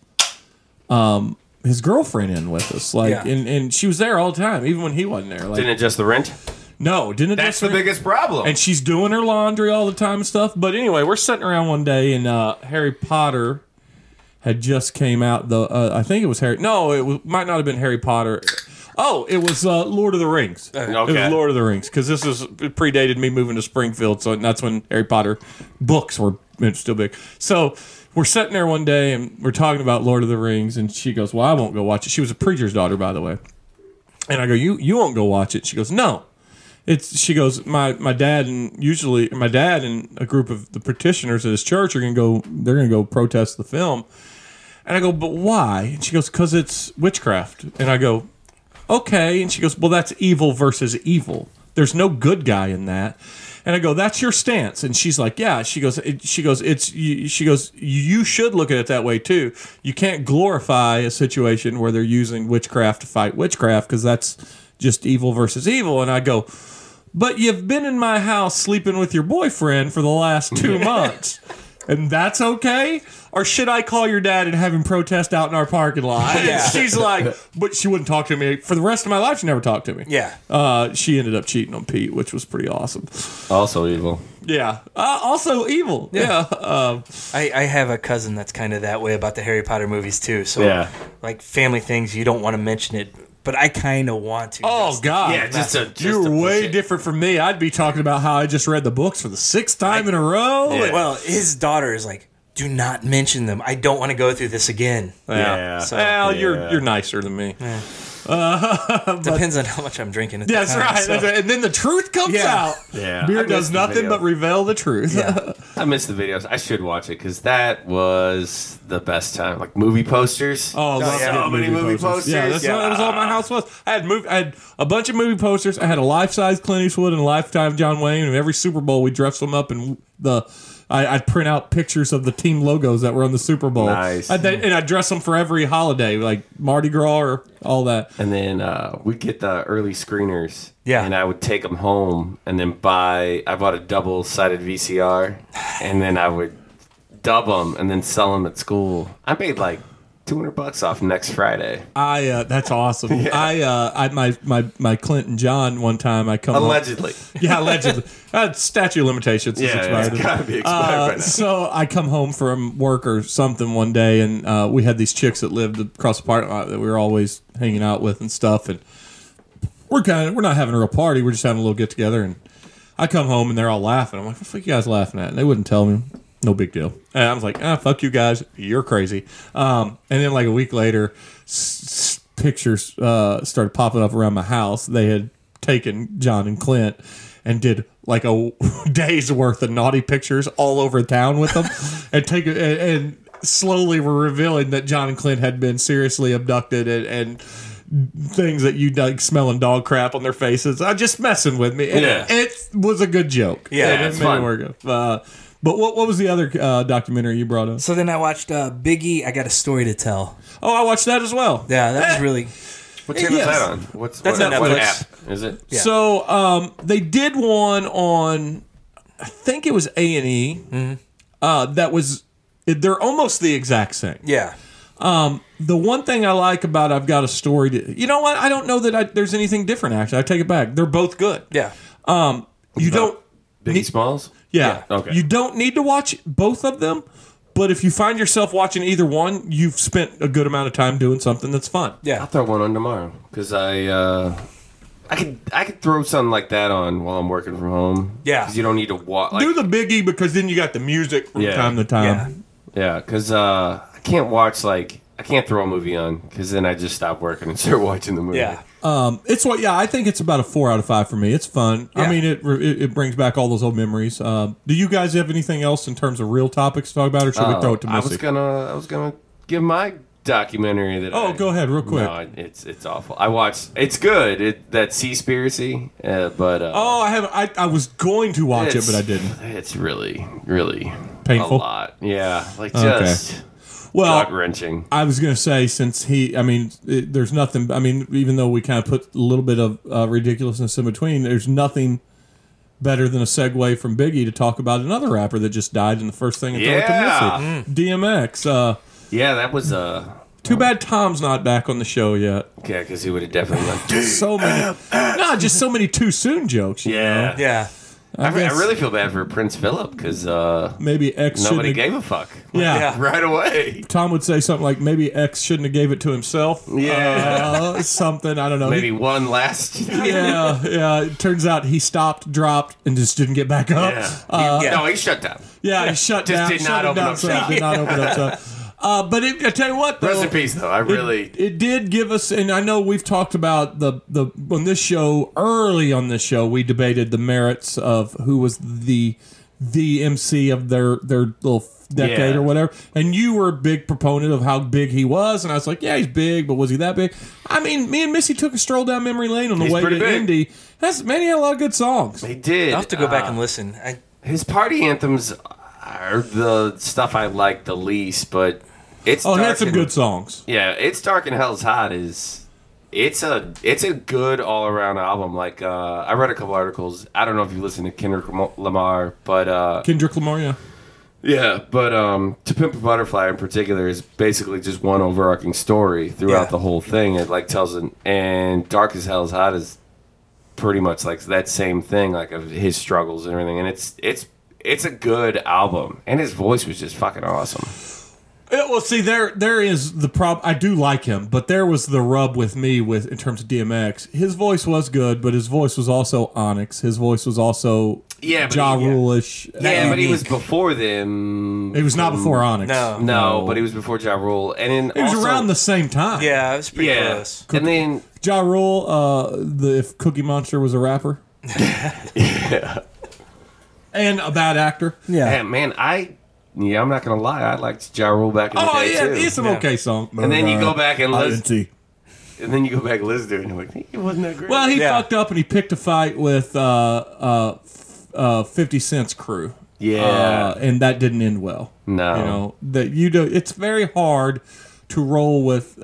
girlfriend in with us, like, and she was there all the time, even when he wasn't there. Like, didn't adjust the rent. No, didn't. That's the biggest problem. And she's doing her laundry all the time and stuff. But anyway, we're sitting around one day, and Harry Potter had just came out. I think it was Harry. No, might not have been Harry Potter. Oh, it was Lord of the Rings. Okay. It was Lord of the Rings, because it predated me moving to Springfield, so that's when Harry Potter books were still big. So we're sitting there one day, and we're talking about Lord of the Rings, and she goes, "Well, I won't go watch it." She was a preacher's daughter, by the way. And I go, You won't go watch it?" She goes, "No." She goes, my dad and a group of the petitioners at his church they're gonna go protest the film. And I go, "But why?" And she goes, "Because it's witchcraft." And I go, "Okay." And she goes, "Well, that's evil versus evil. There's no good guy in that." And I go, "That's your stance." And she's like, "Yeah." She goes, "You should look at it that way too. You can't glorify a situation where they're using witchcraft to fight witchcraft, because that's just evil versus evil." And I go, "But you've been in my house sleeping with your boyfriend for the last 2 months. And that's okay? Or should I call your dad and have him protest out in our parking lot?" And she's like, but she wouldn't talk to me. For the rest of my life, she never talked to me. She ended up cheating on Pete, which was pretty awesome. Also evil. Yeah. Also evil. Yeah. I have a cousin that's kind of that way about the Harry Potter movies, too. So, like, family things, you don't want to mention it. But I kind of want to. Oh, God. Yeah, you're way different from me. I'd be talking about how I just read the books for the 6th time in a row. Yeah. Well, his daughter is like, "Do not mention them. I don't want to go through this again." Yeah. So, you're nicer than me. Yeah. Depends on how much I'm drinking at the time. That's right. So. And then the truth comes out. Yeah. Beer does nothing but reveal the truth. Yeah. I miss the videos. I should watch it, because that was the best time. Like movie posters. Oh, so many movie posters. Yeah, that was all my house was. I had a bunch of movie posters. I had a life-size Clint Eastwood and a lifetime John Wayne. And every Super Bowl, we dressed them up in I'd print out pictures of the team logos that were on the Super Bowl. Nice. And I'd dress them for every holiday, like Mardi Gras or all that. And then we'd get the early screeners. Yeah. And I would take them home and then I bought a double-sided VCR, and then I would dub them and then sell them at school. I made like $200 off next Friday. That's awesome. My Clinton John one time I come home- Allegedly. Yeah, allegedly. Statute of limitations is expired. It's gotta be expired by now. So I come home from work or something one day, and we had these chicks that lived across the parking lot that we were always hanging out with and stuff. And we're not having a real party. We're just having a little get together. And I come home and they're all laughing. I'm like, "What the fuck you guys laughing at?" And they wouldn't tell me. No big deal. And I was like, fuck you guys. You're crazy. And then like a week later, pictures started popping up around my house. They had taken John and Clint and did like a day's worth of naughty pictures all over town with them, and slowly were revealing that John and Clint had been seriously abducted and things that you like smelling dog crap on their faces. Just messing with me. And it was a good joke. Yeah, it's fun. But what was the other documentary you brought up? So then I watched Biggie, I Got a Story to Tell. Oh, I watched that as well. Yeah, that was really... What channel is Yes. that on? That's on what Netflix. app is it? Yeah. So they did one on, I think it was A&E. That was, they're almost the exact same. Yeah. The one thing I like about I've Got a Story to, you know what? I don't know that there's anything different, actually. I take it back. They're both good. Yeah. You don't... Biggie Smalls? Yeah. Okay. You don't need to watch both of them, but if you find yourself watching either one, you've spent a good amount of time doing something that's fun. Yeah. I'll throw one on tomorrow because I could throw something like that on while I'm working from home. Yeah. Because you don't need to watch. Like, Do the Biggie because then you got the music from Yeah. time to time. Yeah. yeah, because I can't watch I can't throw a movie on because then I just stop working and start watching the movie. Yeah. I think it's about a 4 out of 5 for me. It's fun. I Yeah. mean, it brings back all those old memories. Do you guys have anything else in terms of real topics to talk about, or should we throw it to I Missy? was gonna give my documentary that. Go ahead, real quick. No, it's awful. I watched. It's good. That Seaspiracy, but I haven't. I was going to watch it, but I didn't. It's really, really Painful? A lot. Yeah, like Okay. just Well, gut wrenching. I was going to say, since there's nothing. I mean, even though we kind of put a little bit of ridiculousness in between, there's nothing better than a segue from Biggie to talk about another rapper that just died in the first thing and throw it to Missy. DMX. Yeah, that was Too bad Tom's not back on the show yet. yeah, because he would have definitely went. So many, just so many too soon jokes. you know? Yeah, Yeah. I guess really feel bad for Prince Philip because Maybe X nobody shouldn't have- gave a fuck. Yeah. Yeah. right away. Tom would say something like, maybe X shouldn't have gave it to himself. Yeah. Something, I don't know. Maybe one last. Yeah. It turns out he stopped, dropped, and just didn't get back up. Yeah. No, he shut down. Yeah, he shut Just down. did not shut it open down, up so shop. he did not open up shop. But I tell you what, though, Rest in peace, though. I really. it did give us, and I know we've talked about the on this show, early on this show, we debated the merits of who was the MC of their little decade Yeah. or whatever, and you were a big proponent of how big he was, and I was like, yeah, he's big, but was he that big? I mean, me and Missy took a stroll down memory lane on the He's way to pretty big. Indy. He had a lot of good songs. He did. I'll have to go back and listen. His party anthems are the stuff I like the least, but it's. Oh, he Dark had some and- good songs. Yeah, It's Dark and Hell's Hot is. It's a good all around album. Like I read a couple articles. I don't know if you listen to Kendrick Lamar, but Kendrick Lamar, yeah. yeah, but To Pimp a Butterfly in particular is basically just one overarching story throughout Yeah. the whole thing. It like tells it, and Dark as Hell's Hot is pretty much like that same thing, like of his struggles and everything. And it's a good album, and his voice was just fucking awesome. Yeah, well, see, there is the problem. I do like him, but there was the rub with me in terms of DMX. His voice was good, but his voice was also Onyx. His voice was also Yeah, but Ja he- Rule-ish. Yeah, but he was unique. before them. He was not before Onyx. No. No, but he was before Ja Rule, and then He was also- around the same time. Yeah, it was pretty yeah, close. and then Ja Rule, if Cookie Monster was a rapper. yeah, And a bad actor. and man, I'm not gonna lie, I liked Ja Rule back in the Oh, day yeah, too. it's an Yeah. okay song. And then you go back and listen, INT. and then you go back and listen to it, and you're like, it wasn't that great. Well, he Yeah. fucked up and he picked a fight with 50 Cent's crew. Yeah. And that didn't end well. No. You know, it's very hard to roll with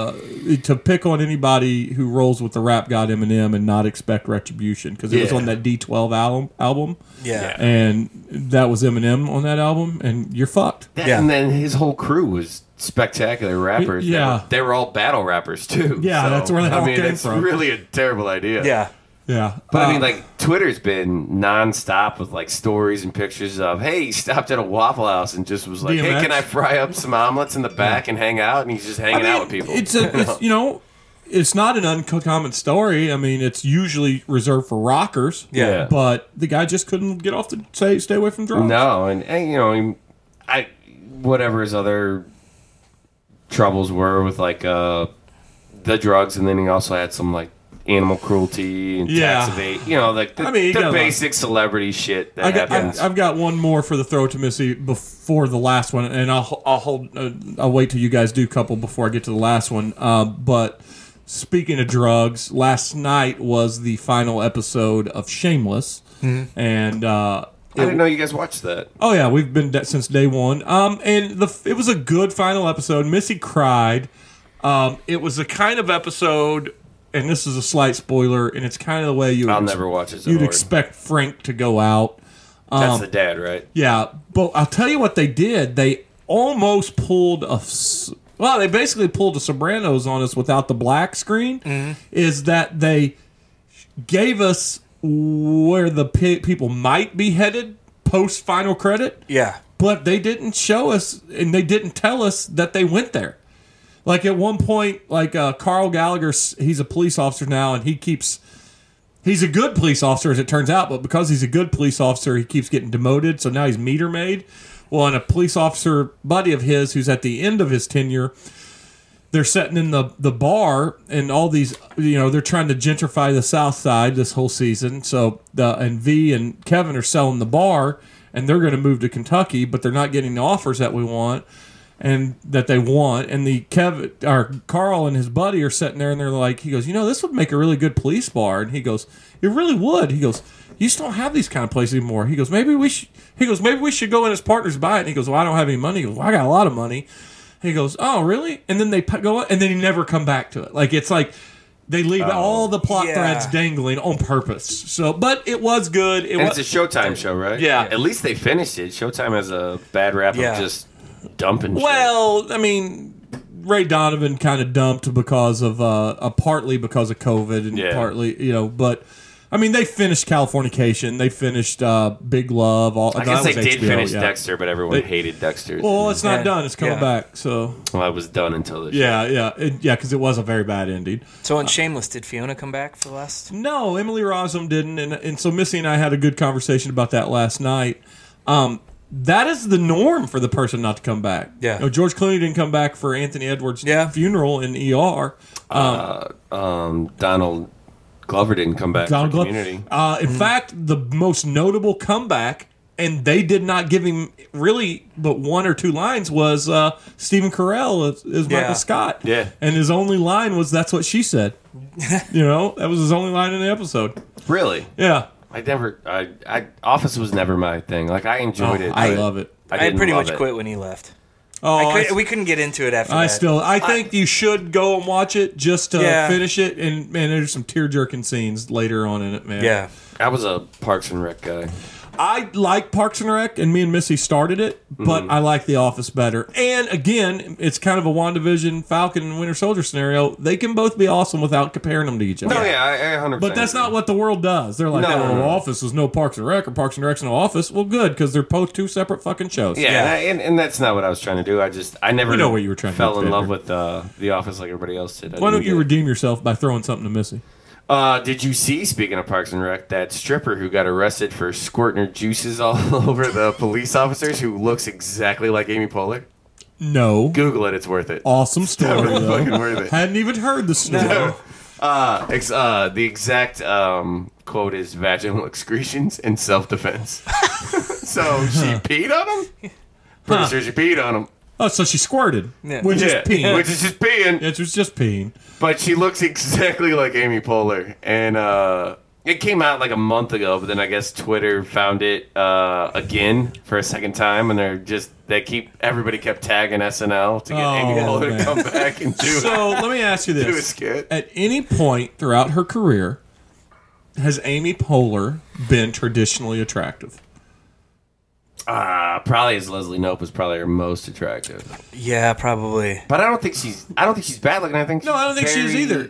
to pick on anybody who rolls with the rap god Eminem and not expect retribution because it was Yeah. on that D12 album. Yeah. And that was Eminem on that album, and you're fucked. Yeah. And then his whole crew was spectacular rappers. Yeah. They were all battle rappers too. Yeah, that's where they all came it's from. really a terrible idea. Yeah. Yeah, But I mean, like, Twitter's been nonstop with, like, stories and pictures of, hey, he stopped at a Waffle House and just was like, DMX. hey, can I fry up some omelets in the back and hang out? And he's just hanging out with people. It's it's not an uncommon story. I mean, it's usually reserved for rockers. Yeah. But the guy just couldn't get off the stay away from drugs. No, and you know, whatever his other troubles were with, like, the drugs, and then he also had some, like, animal cruelty and Yeah. tax evade. You know, like, the, I mean, you the got a lot. basic celebrity shit that happens. I've got one more for the throw to Missy before the last one, and I'll wait till you guys do a couple before I get to the last one. But speaking of drugs, last night was the final episode of Shameless, and I didn't know you guys watched that. oh yeah, we've been since day one. And it was a good final episode. Missy cried. It was a kind of episode. And this is a slight spoiler, and it's kind of the way I'll never watch it. you'd expect Frank to go out. That's the dad, right? Yeah, but I'll tell you what they did. They almost pulled they basically pulled a Sopranos on us without the black screen. Is that they gave us where the people might be headed post final credit, Yeah. but they didn't show us and they didn't tell us that they went there. Like at one point, like Carl Gallagher, he's a police officer now, and he's a good police officer as it turns out, but because he's a good police officer, he keeps getting demoted, so now he's meter maid. Well, and a police officer buddy of his who's at the end of his tenure, they're sitting in the bar, and all these, they're trying to gentrify the South Side this whole season. So and V and Kevin are selling the bar, and they're going to move to Kentucky, but they're not getting the offers that we want. And that they want, and Carl and his buddy are sitting there, and they're like, he goes, this would make a really good police bar, and he goes, it really would. He goes, you just don't have these kind of places anymore. He goes, maybe we should go in as partners buy it. And he goes, well, I don't have any money. He goes, well, I got a lot of money. He goes, oh, really? And then they go, and then he never come back to it. Like it's like they leave all the plot threads dangling on purpose. So, but it was good. It's a Showtime show, right? Yeah. At least they finished it. Showtime has a bad rap of just dumping shit. Well, I mean, Ray Donovan kind of dumped because of partly because of COVID and partly, but I mean, they finished Californication, they finished Big Love. I guess they did HBO, finish Dexter, but everyone hated Dexter. Well, it's not done; it's coming back. So, well, it was done until this. Because it was a very bad ending. So on Shameless, did Fiona come back for the last? No, Emily Rossum didn't, and so Missy and I had a good conversation about that last night. That is the norm for the person not to come back. Yeah. George Clooney didn't come back for Anthony Edwards' funeral in ER. Donald Glover didn't come back for Community. In fact, the most notable comeback, and they did not give him really but one or two lines, was Stephen Carell as Michael Scott. Yeah. And his only line was, "That's what she said." That was his only line in the episode. Really? Yeah. Office was never my thing. Like, I enjoyed it. I love it. I pretty much quit when he left. We couldn't get into it after that. I think you should go and watch it just to finish it. And man, there's some tear jerking scenes later on in it, man. Yeah. I was a Parks and Rec guy. I like Parks and Rec, and me and Missy started it, but I like The Office better. And again, it's kind of a WandaVision, Falcon, and Winter Soldier scenario. They can both be awesome without comparing them to each other. No, yeah, I 100%. But that's not what the world does. They're like, No. Office is no Parks and Rec, or Parks and Rec's no Office. Well, good, because they're both two separate fucking shows. Yeah, and that's not what I was trying to do. I never We know what you were trying to fell do, in love Pedro. with The Office like everybody else did. Why don't you redeem yourself by throwing something to Missy? Did you see, speaking of Parks and Rec, that stripper who got arrested for squirting her juices all over the police officers who looks exactly like Amy Poehler? No. Google it, it's worth it. Awesome story, Totally though. fucking worth it. Hadn't even heard the story. The exact quote is vaginal excretions in self-defense. So she peed on him? Pretty sure she peed on him. Oh, so she squirted, Yeah. which is peeing. Which is just peeing. It was just peeing. But she looks exactly like Amy Poehler. And It came out like a month ago, but then I guess Twitter found it again for a second time, and everybody kept tagging SNL to get Amy Poehler man. to come back and do So let me ask you do a this: skit. at any point throughout her career, has Amy Poehler been traditionally attractive? Probably as Leslie Knope was probably her most attractive, Yeah, probably. but I don't think she's bad looking. I think No, I don't think she is either.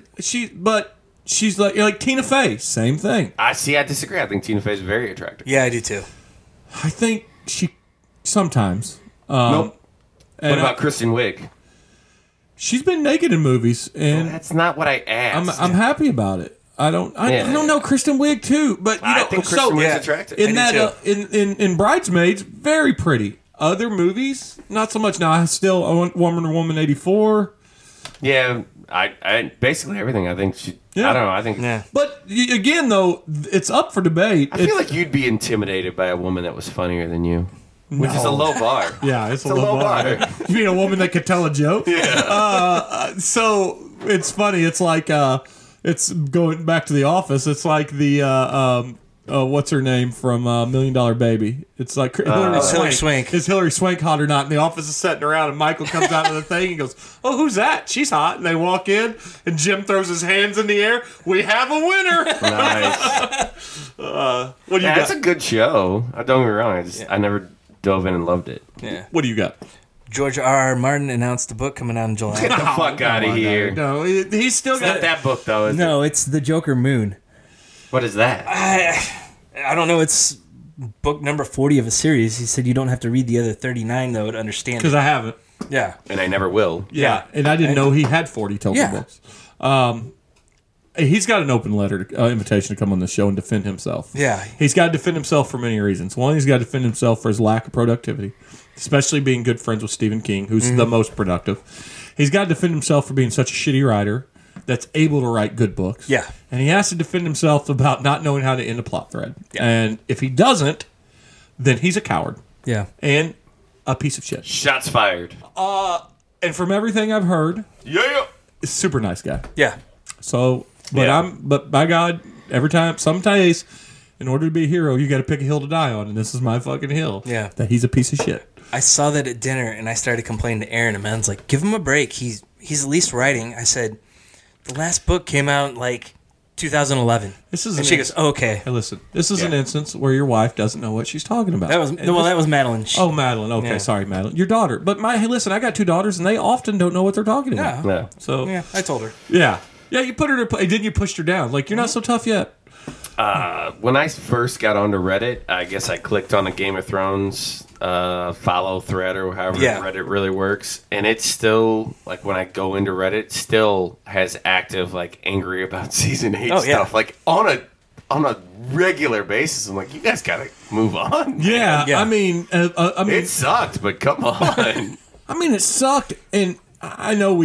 She's like Tina Fey, same thing. I disagree. I think Tina Fey is very attractive. Yeah, I do too. I think she sometimes. Nope. And What about Kristen Wiig? she's been naked in movies, and That's not what I asked. I'm happy about it. I don't know Kristen Wiig too, but you I know, think Kristen Wiig's yeah. attractive. in I that do in Bridesmaids, very pretty. Other movies, not so much. Now I want Wonder Woman 84. Yeah, I basically everything. I think she. Yeah. I don't know. I think. Yeah. But again, though, it's up for debate. I feel like you'd be intimidated by a woman that was funnier than you, which is a No. low bar. Yeah, it's a low low bar. bar. You mean a woman that could tell a joke? Yeah. So it's funny. It's like it's going back to The Office. It's like the what's her name from $1 Million Baby? It's like Hilary Swank. Is Hilary Swank hot or not? And the office is sitting around, and Michael comes out of the thing and goes, "Oh, who's that? She's hot." And they walk in, and Jim throws his hands in the air. We have a winner. Nice. What do you Yeah, got? it's a good show. Don't get me wrong. I never dove in and loved it. Yeah. What do you got? George R. Martin announced a book coming out in July. Get the fuck out of here. No, he's still It's not got that book though. Is No, it's the Joker Moon. it? What is that? I don't know. It's book number 40 of a series. He said you don't have to read the other 39 though to understand because it. I haven't. Yeah. And I never will. Yeah, and I didn't know he had 40 total Yeah. books. He's got an open letter, invitation to come on the show and defend himself. Yeah. He's got to defend himself for many reasons. One, he's got to defend himself for his lack of productivity, especially being good friends with Stephen King, who's the most productive. He's got to defend himself for being such a shitty writer that's able to write good books. Yeah. And he has to defend himself about not knowing how to end a plot thread. Yeah. And if he doesn't, then he's a coward Yeah. and a piece of shit. Shots fired. And from everything I've heard, Yeah. he's a super nice guy. Yeah. So, but by God, some days, in order to be a hero, you got to pick a hill to die on, and this is my fucking hill. Yeah. That he's a piece of shit. I saw that at dinner and I started complaining to Aaron, and man's like, give him a break. He's at least writing. I said, the last book came out like 2011. This is And an she goes, oh, okay. Hey, listen, this is an instance where your wife doesn't know what she's talking about. That was Madeline. Oh, Madeline. Okay, Yeah. sorry, Madeline. Your daughter. But hey, listen, I got two daughters, and they often don't know what they're talking about. Yeah. Yeah. So Yeah, I told her. yeah, you put her to. Didn't you pushed her down? Like you're not so tough yet. When I first got onto Reddit, I guess I clicked on the Game of Thrones follow thread or however Yeah. Reddit really works, and it's still like when I go into Reddit, still has active like angry about season 8 Oh, yeah. stuff like on a regular basis. I'm like, you guys gotta move on. Yeah, Yeah. I mean, It sucked, but come on. I mean, it sucked, and I know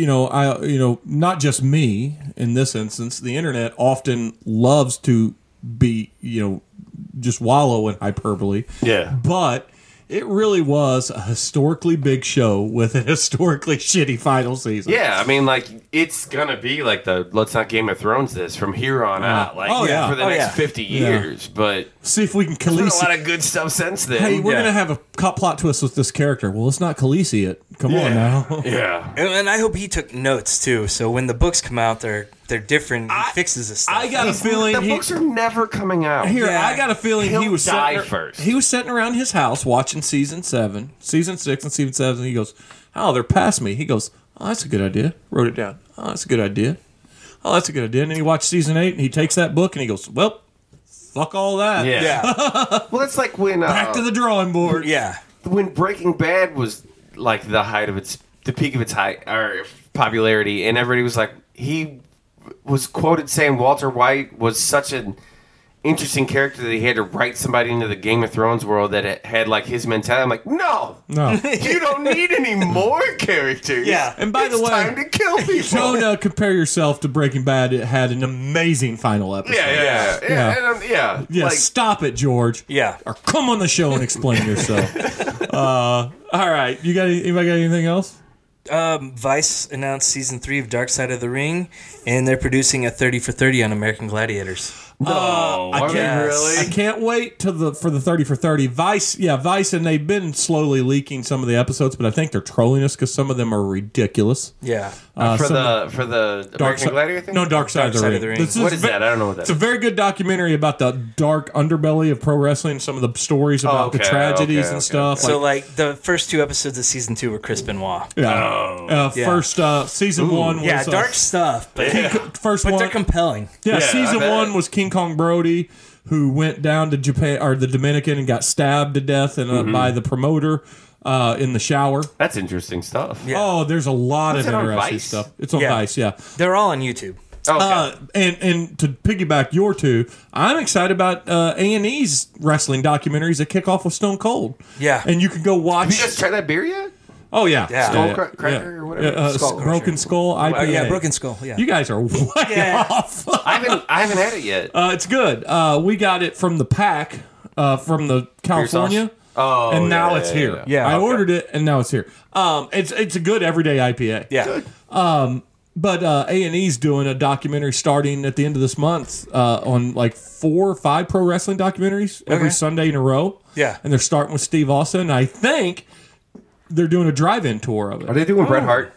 not just me in this instance. The internet often loves to be, just wallow in hyperbole. Yeah. But it really was a historically big show with a historically shitty final season. Yeah, I mean, like, it's gonna be like the Let's Not Game of Thrones this from here on out. Like, Oh, yeah. for the Oh, next yeah. 50 years. But See if we can there's been a Khaleesi. lot of good stuff since then. Hey, we're Yeah. gonna have a plot twist with this character. Well, let's not Khaleesi it. Come on now. Yeah. And I hope he took notes too. So when the books come out, they're different. He fixes this stuff. I got a feeling the books are never coming out. Here, Yeah. I got a feeling he He'll was die sitting, first. He was sitting around his house watching season 6 and season 7. And he goes, "Oh, they're past me." He goes, "Oh, that's a good idea." Wrote it down. "Oh, that's a good idea." "Oh, that's a good idea." And then he watched season 8, and he takes that book and he goes, "Well, fuck all that. Yeah. Yeah. Well, it's like when Back to the drawing board." Yeah. when Breaking Bad was like the peak of its height or popularity, and everybody was like, he was quoted saying Walter White was such an interesting character that he had to write somebody into the Game of Thrones world that had like his mentality. I'm like, no, No. you don't need any more characters. Yeah. And by the It's way, time to kill people. Don't compare yourself to Breaking Bad. It had an amazing final episode. Yeah. Yeah, Like, stop it, George. Yeah. Or come on the show and explain yourself. All right. Anybody got anything else? Vice announced season 3 of Dark Side of the Ring, and they're producing a 30 for 30 on American Gladiators. No, I are we can't really? I can't wait for the 30 for 30. Vice, and they've been slowly leaking some of the episodes, but I think they're trolling us because some of them are ridiculous. Yeah. for some the American Gladiator thing? No, Dark Side, Dark Side of the Ring. What is that? I don't know what that It's a is. very good documentary about the dark underbelly of pro wrestling, some of the stories about the okay, tragedies okay, and stuff. So, like, the first 2 episodes of season 2 were Chris Benoit. Yeah. Yeah. First season 1 was Yeah, dark stuff, but, first but one. they're compelling. Yeah, season I bet. 1 was King Kong Brody, who went down to Japan or the Dominican and got stabbed to death by the promoter in the shower. That's interesting stuff. Yeah. Oh, there's a lot Is of it on interesting Vice? stuff. It's on Yeah. Vice, yeah. They're all on YouTube. Okay. And to piggyback your two, I'm excited about A&E's wrestling documentaries that kick off with Stone Cold. Yeah. And you can go watch. Have you guys tried that beer yet? Oh, yeah. Yeah. Cracker or whatever. Broken Skull IPA. Yeah, Broken Skull. Yeah. You guys are way Yeah. off. I haven't had it yet. It's good. We got it from the pack from the California. Oh, and now yeah, it's yeah, here. yeah. Yeah, I okay. ordered it, and now it's here. It's a good everyday IPA. Yeah. But A&E's doing a documentary starting at the end of this month on like 4 or 5 pro wrestling documentaries every Okay. Sunday in a row. Yeah. And they're starting with Steve Austin. And I think they're doing a drive-in tour of Are it. they doing Bret Hart?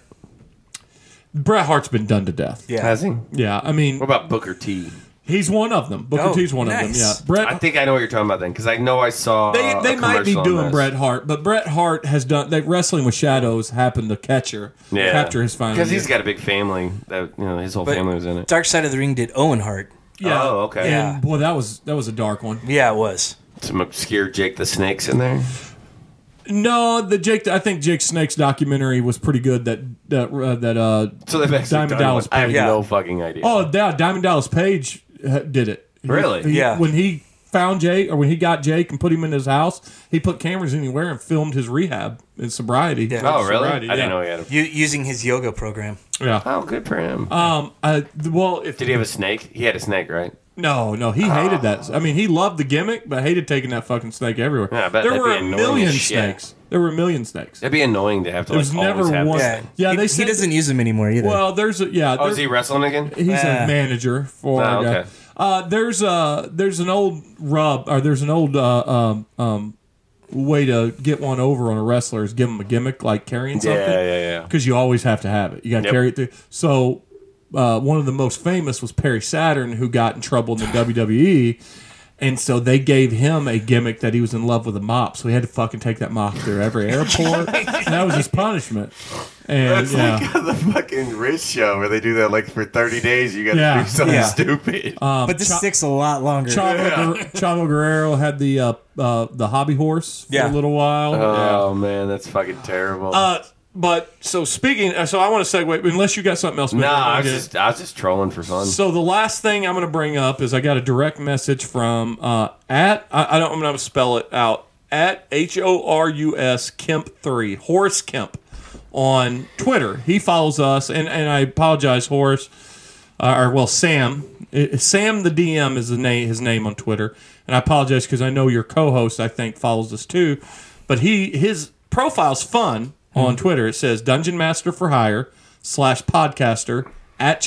Bret Hart's been done to death. Yeah. Has he? Yeah, I mean, What about Booker T? he's one of them. Booker Oh, T's one of them. nice. Yeah, Bret. I think I know what you're talking about then, because I know I saw. They a might be commercial on doing this. Bret Hart, but Bret Hart has done. They Wrestling with Shadows happened to capture his final. because he's year. got a big family. That his whole But family was in it. Dark Side of the Ring did Owen Hart. Yeah. Oh, okay. And Yeah. boy, that was a dark one. Yeah, it was. Some obscure Jake the Snakes in there. No, I think Jake Snake's documentary was pretty good. That So they've actually Diamond done Dallas one. I have Page. Yeah. no fucking idea. Oh, yeah, Diamond Dallas Page did it. Really? Yeah. When he found Jake, or when he got Jake and put him in his house, he put cameras anywhere and filmed his rehab and sobriety. Yeah. Oh, really? Sobriety, I didn't know he had a. Using his yoga program. Yeah. Oh, good for him. Well, if Did he have a snake? He had a snake, right? No, he hated that. I mean, he loved the gimmick, but hated taking that fucking snake everywhere. Yeah, I bet there that'd were be a annoying million as shit. snakes. There were a million snakes. It'd be annoying to have to There was like never always have one. this. Yeah, they he said doesn't use them anymore either. Well, there's a Oh, is he wrestling again? He's Yeah. a manager for. Oh, okay. There's an old there's an old way to get one over on a wrestler is give him a gimmick like carrying something. Yeah. Because you always have to have it. You got to Yep. carry it through. So one of the most famous was Perry Saturn, who got in trouble in the WWE. And so they gave him a gimmick that he was in love with a mop. So he had to fucking take that mop through every airport. And that was his punishment. And That's yeah. like the fucking wrist show where they do that like for 30 days. You got to Yeah. do something Yeah. stupid. but this sticks a lot longer. Chavo Guerrero had the hobby horse for Yeah. a little while. Oh man, that's fucking terrible. But so speaking, so I want to segue. Unless you got something else. no, I okay. was just trolling for fun. So the last thing I'm going to bring up is I got a direct message from I'm going to spell it out at HORUS Kemp3 Horace Kemp on Twitter. He follows us, and I apologize, Horace, Sam. Sam the DM is his name on Twitter, and I apologize because I know your co-host I think follows us too, but his profile's fun. On Twitter, it says Dungeon Master for Hire /podcaster at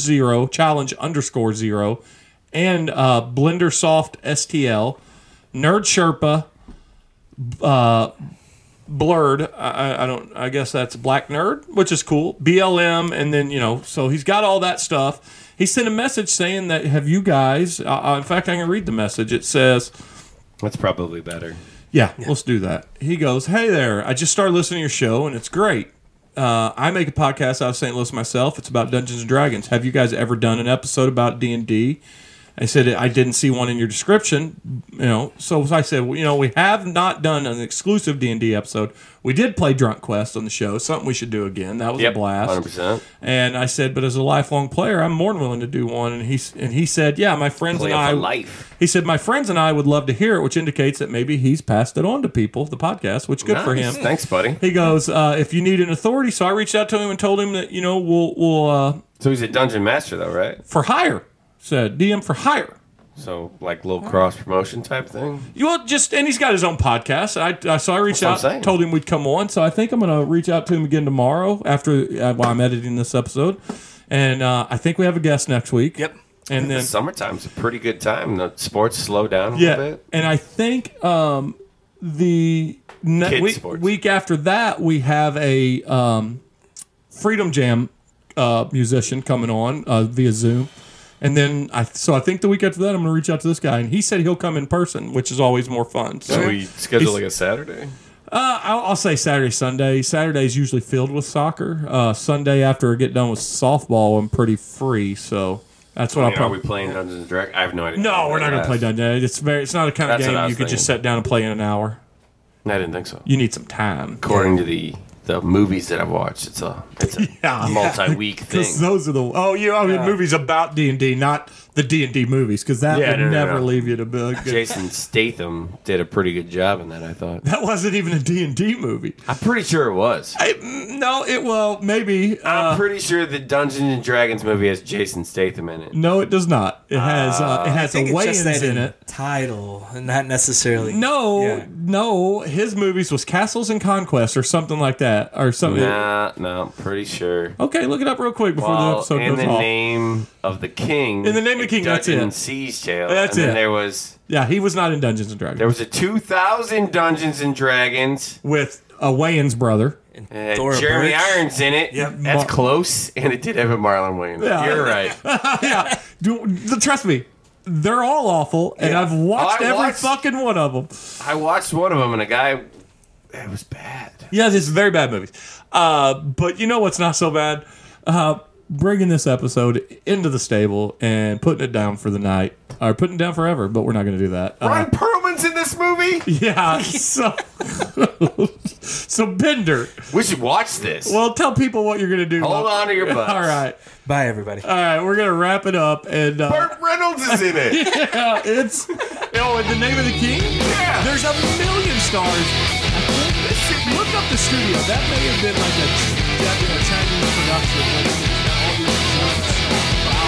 challenge_0, and Blendersoft STL, Nerd Sherpa, Blurred. I guess that's Black Nerd, which is cool. BLM, and then so he's got all that stuff. He sent a message saying that have you guys? In fact, I can read the message. It says. That's probably better. Yeah, let's do that. He goes, "Hey there, I just started listening to your show, and it's great. I make a podcast out of St. Louis myself. It's about Dungeons & Dragons. Have you guys ever done an episode about D&D?" I said, "I didn't see one in your description." So I said, "Well, we have not done an exclusive D&D episode. We did play Drunk Quest on the show, something we should do again. That was a blast. 100%. And I said, but as a lifelong player, I'm more than willing to do one. And he said, yeah, my friends Play and it I. for life. He said, my friends and I would love to hear it, which indicates that maybe he's passed it on to people, the podcast, which good for him. Thanks, buddy. He goes, if you need an authority, so I reached out to him and told him that we'll So he's a dungeon master, though, right? for hire. Said DM for hire. So like little cross promotion type thing. And he's got his own podcast. So I reached That's what I'm out, saying. told him we'd come on. So I think I'm going to reach out to him again tomorrow after while I'm editing this episode. And I think we have a guest next week. Yep. And The then summertime's a pretty good time. The sports slow down a yeah, little bit. and I think the Kids sports. week after that we have a Freedom Jam musician coming on via Zoom. And then I think the week after that I'm going to reach out to this guy, and he said he'll come in person, which is always more fun. So we schedule He's- like a Saturday. I'll say Saturday, Sunday. Saturday's usually filled with soccer. Sunday after I get done with softball, I'm pretty free. So that's what I'll Are probably. we playing Dungeons and Dragons? I have no idea. No, we're not going to play Dungeon. It's not a kind of That's what I game was you could just thinking. sit down and play in an hour. I didn't think so. You need some time. According to the movies that I've watched, it's a Yeah. multi-week thing. Because those are the movies about D&D, not the D&D movies, because that Yeah, would no, never no. leave you to be good. Jason Statham did a pretty good job in that, I thought. That wasn't even a D&D movie. I'm pretty sure it was. Maybe. I'm pretty sure the Dungeons and Dragons movie has Jason Statham in it. No, it does not. It has I a think it's just Wayans that in it. title, and not necessarily. No, his movies was Castles and Conquest or something like that, or something. No, I'm pretty sure. Okay, look it up real quick before the Well, episode in goes the off. name of the king. In the Name of the King, that's Dutton it. Siege Tale. That's and it. Then there was Yeah, he was not in Dungeons and Dragons. there was a 2000 Dungeons and Dragons. With a Wayans brother. It had Thora Jeremy Birch. Irons in it. Yep. That's close, and it did have a Marlon Wayans. Yeah. You're right. Yeah, trust me, they're all awful, and I've watched I every watched- fucking one of them. I watched one of them, and a guy, it was bad. Yeah, this is very bad movies. But you know what's not so bad? Bringing this episode into the stable and putting it down for the night, or putting it down forever. But we're not going to do that. Ron Perlman's in this movie. Yeah. So Bender. We should watch this. Well, tell people what you're going to do. Hold on to your butts. All right. Bye, everybody. All right. We're going to wrap it up. And Burt Reynolds is in it. yeah, it's in the Name of the King. Yeah. There's a million stars. Look up the studio. That may have been like a Chinese production. Like, all these